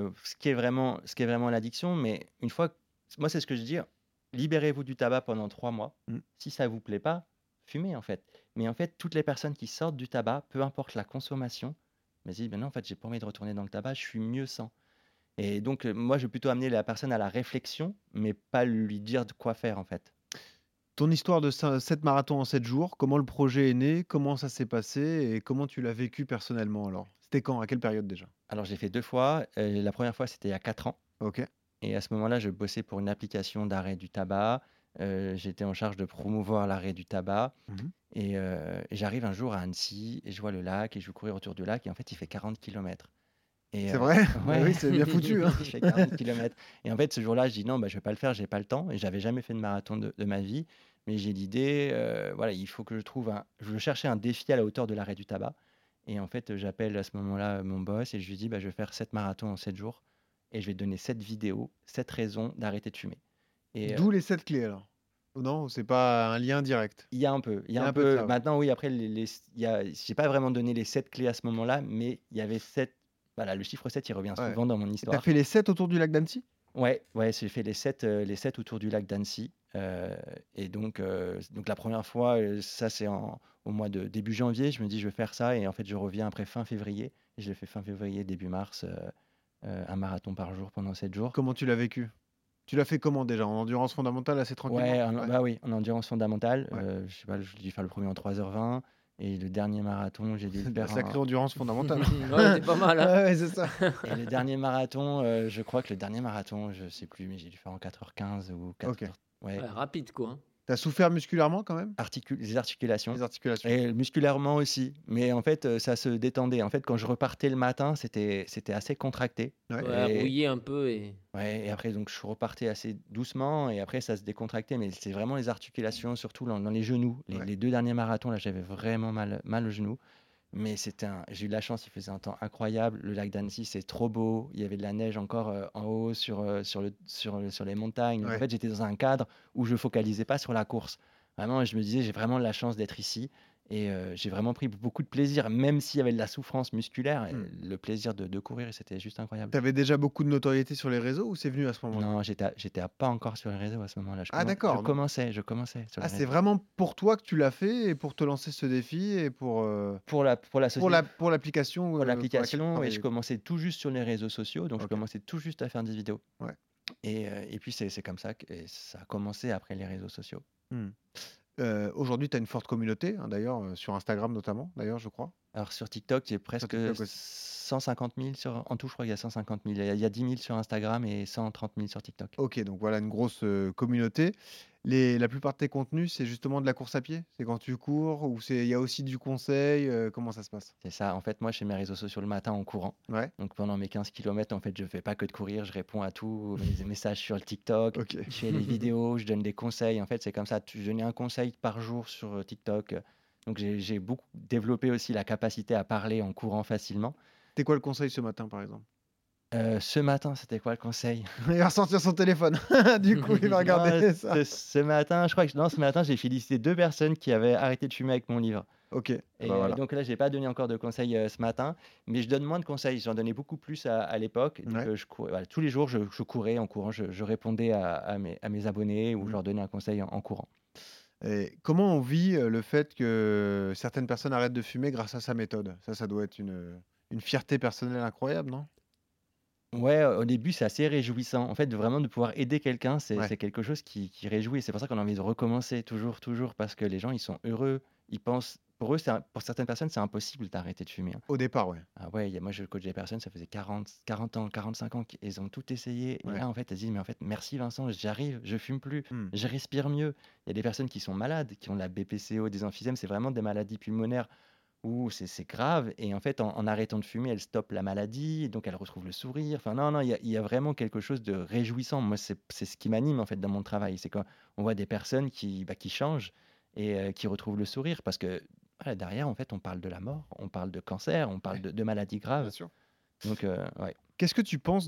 ce qui est vraiment l'addiction, mais une fois moi, c'est ce que je dis: «Libérez-vous du tabac pendant 3 mois. Mm. Si ça vous plaît pas, fumez, en fait». Mais en fait, toutes les personnes qui sortent du tabac, peu importe la consommation, me disent: «Ben non, en fait, j'ai pas envie de retourner dans le tabac, je suis mieux sans». Et donc, moi, je vais plutôt amener la personne à la réflexion, mais pas lui dire de quoi faire, en fait. Ton histoire de 7 marathons en 7 jours, comment le projet est né? Comment ça s'est passé? Et comment tu l'as vécu personnellement alors? C'était quand? À quelle période déjà? Alors j'ai fait 2 fois, la première fois c'était il y a 4 ans OK. et à ce moment-là, je bossais pour une application d'arrêt du tabac, j'étais en charge de promouvoir l'arrêt du tabac Mmh. et j'arrive un jour à Annecy et je vois le lac et je veux courir autour du lac et en fait, il fait 40 kilomètres et C'est vrai? Bah ouais, oui, c'est bien foutu, hein? il fait 40 kilomètres et en fait, ce jour-là, je dis: «Non, bah, je vais pas le faire, j'ai pas le temps» et j'avais jamais fait de marathon de ma vie, mais j'ai l'idée, voilà, il faut que je trouve je cherchais un défi à la hauteur de l'arrêt du tabac et en fait, j'appelle à ce moment-là, mon boss et je lui dis: «Bah, je vais faire 7 marathons en 7 jours et je vais te donner 7 vidéos, 7 raisons d'arrêter de fumer» et D'où les 7 clés alors? Ou non? C'est pas un lien direct? il y a un peu, il y Il y a a un un peu de peu ça, ouais. maintenant oui, après il y a j'ai pas vraiment donné les 7 clés à ce moment-là, mais il y avait 7. Voilà, le chiffre 7 il revient Ouais. souvent dans mon Et tu histoire. fait les 7 autour du lac d'Annecy? Ouais, ouais, j'ai fait les 7 autour du lac d'Annecy, et donc la première fois, ça c'est au mois de début janvier, je me dis: «Je vais faire ça» et en fait je reviens après fin février et je l'ai fait fin février, début mars, 1 marathon par jour pendant 7 jours. Comment tu l'as vécu? Tu l'as fait comment déjà? En endurance fondamentale assez tranquillement? Ouais, Ouais, bah, oui, en endurance fondamentale, ouais. je sais pas, j'ai dû faire le premier en 3h20 et le dernier marathon, j'ai dû le De la faire sacrée en endurance fondamentale. Ouais, c'est pas mal, Ouais, hein. ouais, c'est ça. et le dernier marathon, je crois que le dernier marathon, je sais plus, mais j'ai dû faire en 4h15 ou 4 OK. heures. Ouais, Ouais, rapide, quoi, hein. Tu as souffert musculairement quand même? les articulations. Les articulations? Et musculairement aussi, mais en fait, ça se détendait. En fait, quand je repartais le matin, c'était assez contracté Ouais. Ouais, et rouillé un peu et ouais et après donc je repartais assez doucement et après ça se décontractait, mais c'est vraiment les articulations, surtout dans les genoux. Ouais. Les 2 derniers marathons, là, j'avais vraiment mal au genou, mais j'ai eu de la chance, il faisait un temps incroyable. Le lac d'Annecy, c'est trop beau. Il y avait de la neige encore, en haut sur les montagnes. Donc en Ouais. fait, j'étais dans un cadre où je focalisais pas sur la course. Vraiment, je me disais: «J'ai vraiment de la chance d'être ici» et j'ai vraiment pris beaucoup de plaisir, même s'il y avait de la souffrance musculaire, Mmh. le plaisir de courir, c'était juste incroyable. Tu avais déjà beaucoup de notoriété sur les réseaux ou c'est venu à ce moment-là? Non, pas encore sur les réseaux à ce moment-là. Ah d'accord, donc Je commençais sur les c'est réseaux. vraiment pour toi que tu l'as fait et pour te lancer ce défi et Pour la société. pour l'application, Pour pour laquelle tu l'application et je travaillais? commençais tout juste sur les réseaux sociaux, donc je OK. commençais tout juste à faire des vidéos Ouais. et puis c'est comme ça que ça a commencé après les réseaux sociaux. Mmh. Aujourd'hui, tu as une forte communauté, hein, d'ailleurs, sur Instagram notamment, d'ailleurs, je crois. Alors sur TikTok, j'ai Sur presque TikTok aussi. 150 000 en tout, je crois qu'il y a 150 000. Il y a 10 000 sur Instagram et 130 000 sur TikTok. OK, donc voilà une grosse, communauté. La plupart de tes contenus, c'est justement de la course à pied? C'est quand tu cours ou il y a aussi du conseil, comment ça se passe? C'est ça. En fait, moi, je fais mes réseaux sociaux le matin en courant. Ouais, Donc pendant mes 15 kilomètres, en fait, je fais pas que de courir, je réponds à tous les messages sur le TikTok, OK. je fais les vidéos, je donne des conseils. En fait, c'est comme ça. Je donnais un conseil par jour sur TikTok. Donc j'ai beaucoup développé aussi la capacité à parler en courant facilement. C'était quoi le conseil ce matin, par exemple? Ce matin, c'était quoi le conseil? Il va ressortir son téléphone. Du coup, il va Non, regarder ça. ce matin, je crois que non, ce matin, j'ai félicité 2 personnes qui avaient arrêté de fumer avec mon livre. OK, Et bah, voilà. donc là, j'ai pas donné encore de conseils, ce matin, mais je donne moins de conseils. J'en donnais beaucoup plus à l'époque. Donc, Ouais. je courais voilà, tous les jours, je courais en courant, je répondais à mes abonnés ou je Mmh. leur donnais un conseil en courant. Et comment on vit, le fait que certaines personnes arrêtent de fumer grâce à sa méthode? Ça doit être une fierté personnelle incroyable, non? Ouais, au début, c'est assez réjouissant. En fait, vraiment de pouvoir aider quelqu'un, c'est Ouais. c'est quelque chose qui réjouit. C'est pour ça qu'on a envie de recommencer toujours, toujours, parce que les gens, ils sont heureux. Ils pensent pour eux, pour certaines personnes, c'est impossible d'arrêter de fumer, hein. Au départ, ouais. Ah ouais, moi, je coach des personnes, ça faisait 40 ans, 45 ans qu'elles ont tout essayé. Et Ouais. là, en fait, elles se disent, mais en fait, merci Vincent, j'arrive, je fume plus, Mmh. je respire mieux. Il y a des personnes qui sont malades, qui ont de la BPCO, des emphysèmes, c'est vraiment des maladies pulmonaires où c'est grave. Et en fait, en arrêtant de fumer, elles stoppent la maladie, et donc elles retrouvent le sourire. Enfin, non, non, il y a vraiment quelque chose de réjouissant. Moi, c'est ce qui m'anime, en fait, dans mon travail. C'est quand on voit des personnes qui changent et qui retrouvent le sourire. Parce que voilà, derrière, en fait, on parle de la mort, on parle de cancer, on parle Ouais, de maladies bien graves. sûr. Donc, ouais. Qu'est-ce que tu penses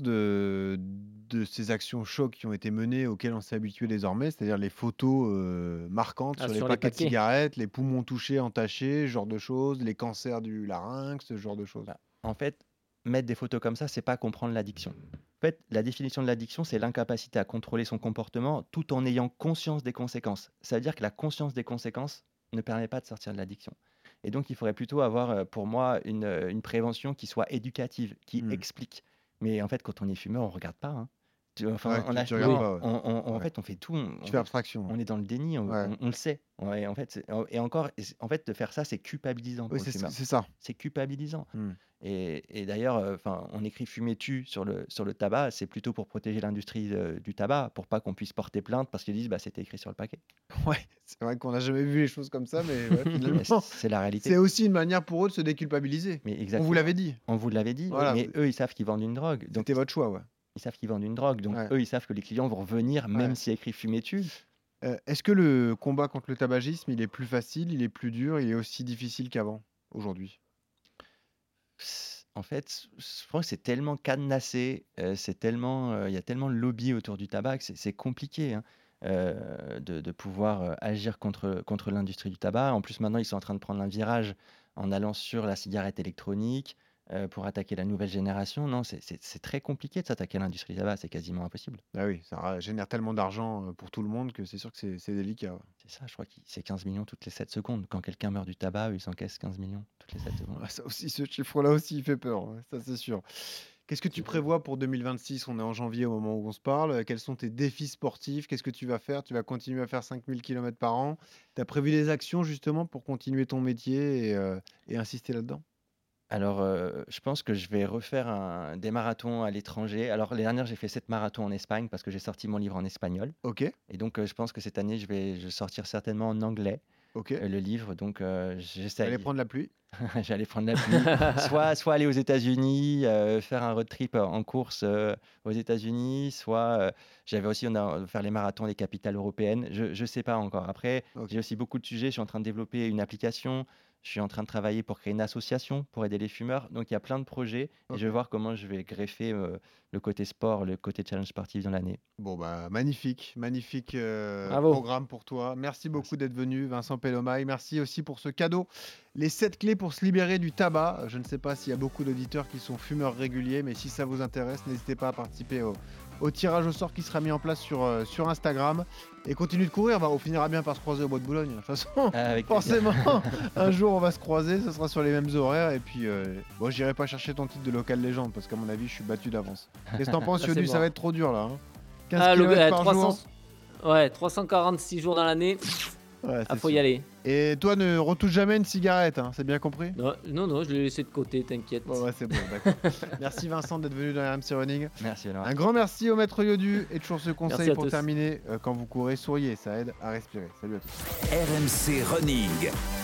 de ces actions chocs qui ont été menées, auxquelles on s'est habitué désormais? C'est-à-dire les photos, marquantes Ah, sur les sur les paquets de paquets. cigarettes, les poumons touchés, entachés, ce genre de choses, les cancers du larynx, ce genre de choses? Bah, en fait, mettre des photos comme ça, c'est pas comprendre l'addiction. En fait, la définition de l'addiction, c'est l'incapacité à contrôler son comportement tout en ayant conscience des conséquences. Ça veut dire que la conscience des conséquences ne permet pas de sortir de l'addiction. Et donc, il faudrait plutôt avoir, pour moi, une prévention qui soit éducative, qui Mmh. explique. Mais en fait, quand on est fumeur, on regarde pas, hein. Enfin, Ouais, tu regardes non, pas, ouais. en Ouais. fait, on fait tout. Tu fais abstraction. On est dans le déni, Ouais. on le sait. Ouais, en fait, et encore, en fait, de faire ça, c'est culpabilisant Oui, pour le fumeur. c'est ça. C'est culpabilisant. Hmm. Et d'ailleurs, on écrit fumer tue sur le tabac, c'est plutôt pour protéger l'industrie du tabac, pour pas qu'on puisse porter plainte parce qu'ils disent bah c'était écrit sur le paquet. Ouais, c'est vrai qu'on n'a jamais vu les choses comme ça, mais ouais, Mais finalement, c'est la c'est réalité. aussi une manière pour eux de se déculpabiliser. Mais On vous exactement. l'avait dit. On vous l'avait dit, Voilà, mais eux, ils savent qu'ils vendent une drogue. Donc, c'était votre choix, ouais. ils savent qu'ils vendent une drogue. Donc, Ouais. eux, ils savent que les clients vont revenir, même Ouais. s'il y a écrit fumer tue. Est-ce que le combat contre le tabagisme, il est plus facile, il est plus dur, il est aussi difficile qu'avant, aujourd'hui? En fait, je pense que c'est tellement cadenassé, c'est tellement, il y a tellement de lobby autour du tabac que c'est compliqué, hein, de pouvoir agir contre l'industrie du tabac. En plus, maintenant, ils sont en train de prendre un virage en allant sur la cigarette électronique pour attaquer la nouvelle génération. Non, c'est très compliqué de s'attaquer à l'industrie du tabac, c'est quasiment impossible. Ah oui, ça génère tellement d'argent pour tout le monde que c'est sûr que c'est délicat. Ouais. C'est ça, je crois que c'est 15 millions toutes les 7 secondes. Quand quelqu'un meurt du tabac, ils s'encaissent 15 millions toutes les 7 secondes. Ah, ça aussi, ce chiffre-là aussi, il fait peur, ouais, ça c'est sûr. Qu'est-ce que tu prévois pour 2026? On est en janvier au moment où on se parle. Quels sont tes défis sportifs? Qu'est-ce que tu vas faire? Tu vas continuer à faire 5000 km par an? Tu as prévu des actions justement pour continuer ton métier et insister là-dedans? Alors, je pense que je vais refaire des marathons à l'étranger. Alors, l'année dernière, j'ai fait 7 marathons en Espagne parce que j'ai sorti mon livre en espagnol. Ok, Et donc, je pense que cette année, je vais sortir certainement en anglais ok. le livre. Donc, Allez j'essaye. prendre la pluie. J'allais prendre la pluie. Soit aller aux États-Unis, faire un road trip en course aux États-Unis, soit j'avais aussi faire les marathons des capitales européennes. Je sais pas encore. Après, Ok. j'ai aussi beaucoup de sujets. Je suis en train de développer une application. Je suis en train de travailler pour créer une association pour aider les fumeurs. Donc, il y a plein de projets et Ok. je vais voir comment je vais greffer le côté sport, le côté challenge sportif dans l'année. Bon, bah, magnifique Bravo. programme pour toi. Merci beaucoup d'être venu, Vincent Pelomaï. Merci aussi pour ce cadeau. Les 7 clés pour se libérer du tabac. Je ne sais pas s'il y a beaucoup d'auditeurs qui sont fumeurs réguliers, mais si ça vous intéresse, n'hésitez pas à participer au tirage au sort qui sera mis en place sur Instagram. Et continue de courir, on finira bien par se croiser au Bois de Boulogne. De toute façon, Avec plaisir. forcément, un jour on va se croiser, ce sera sur les mêmes horaires. Et puis, bon, j'irai pas chercher ton titre de local légende parce qu'à mon avis, je suis battu d'avance. Qu'est-ce que t'en penses, Ça, Yodu? c'est Ça mort. va être trop dur là. 15 Ah, km par 300 jour. Ouais, 346 jours dans l'année, Ouais, c'est faut y sûr. aller. Et toi, ne retouche jamais une cigarette, hein, c'est bien compris? Non, je l'ai laissé de côté, t'inquiète. Bon, ouais, c'est bon, d'accord. Merci Vincent d'être venu dans RMC Running. Merci, Benoît. Un grand merci au maître Yodu et toujours ce conseil Merci à pour tous. terminer, quand vous courez, souriez, ça aide à respirer. Salut à tous. RMC Running.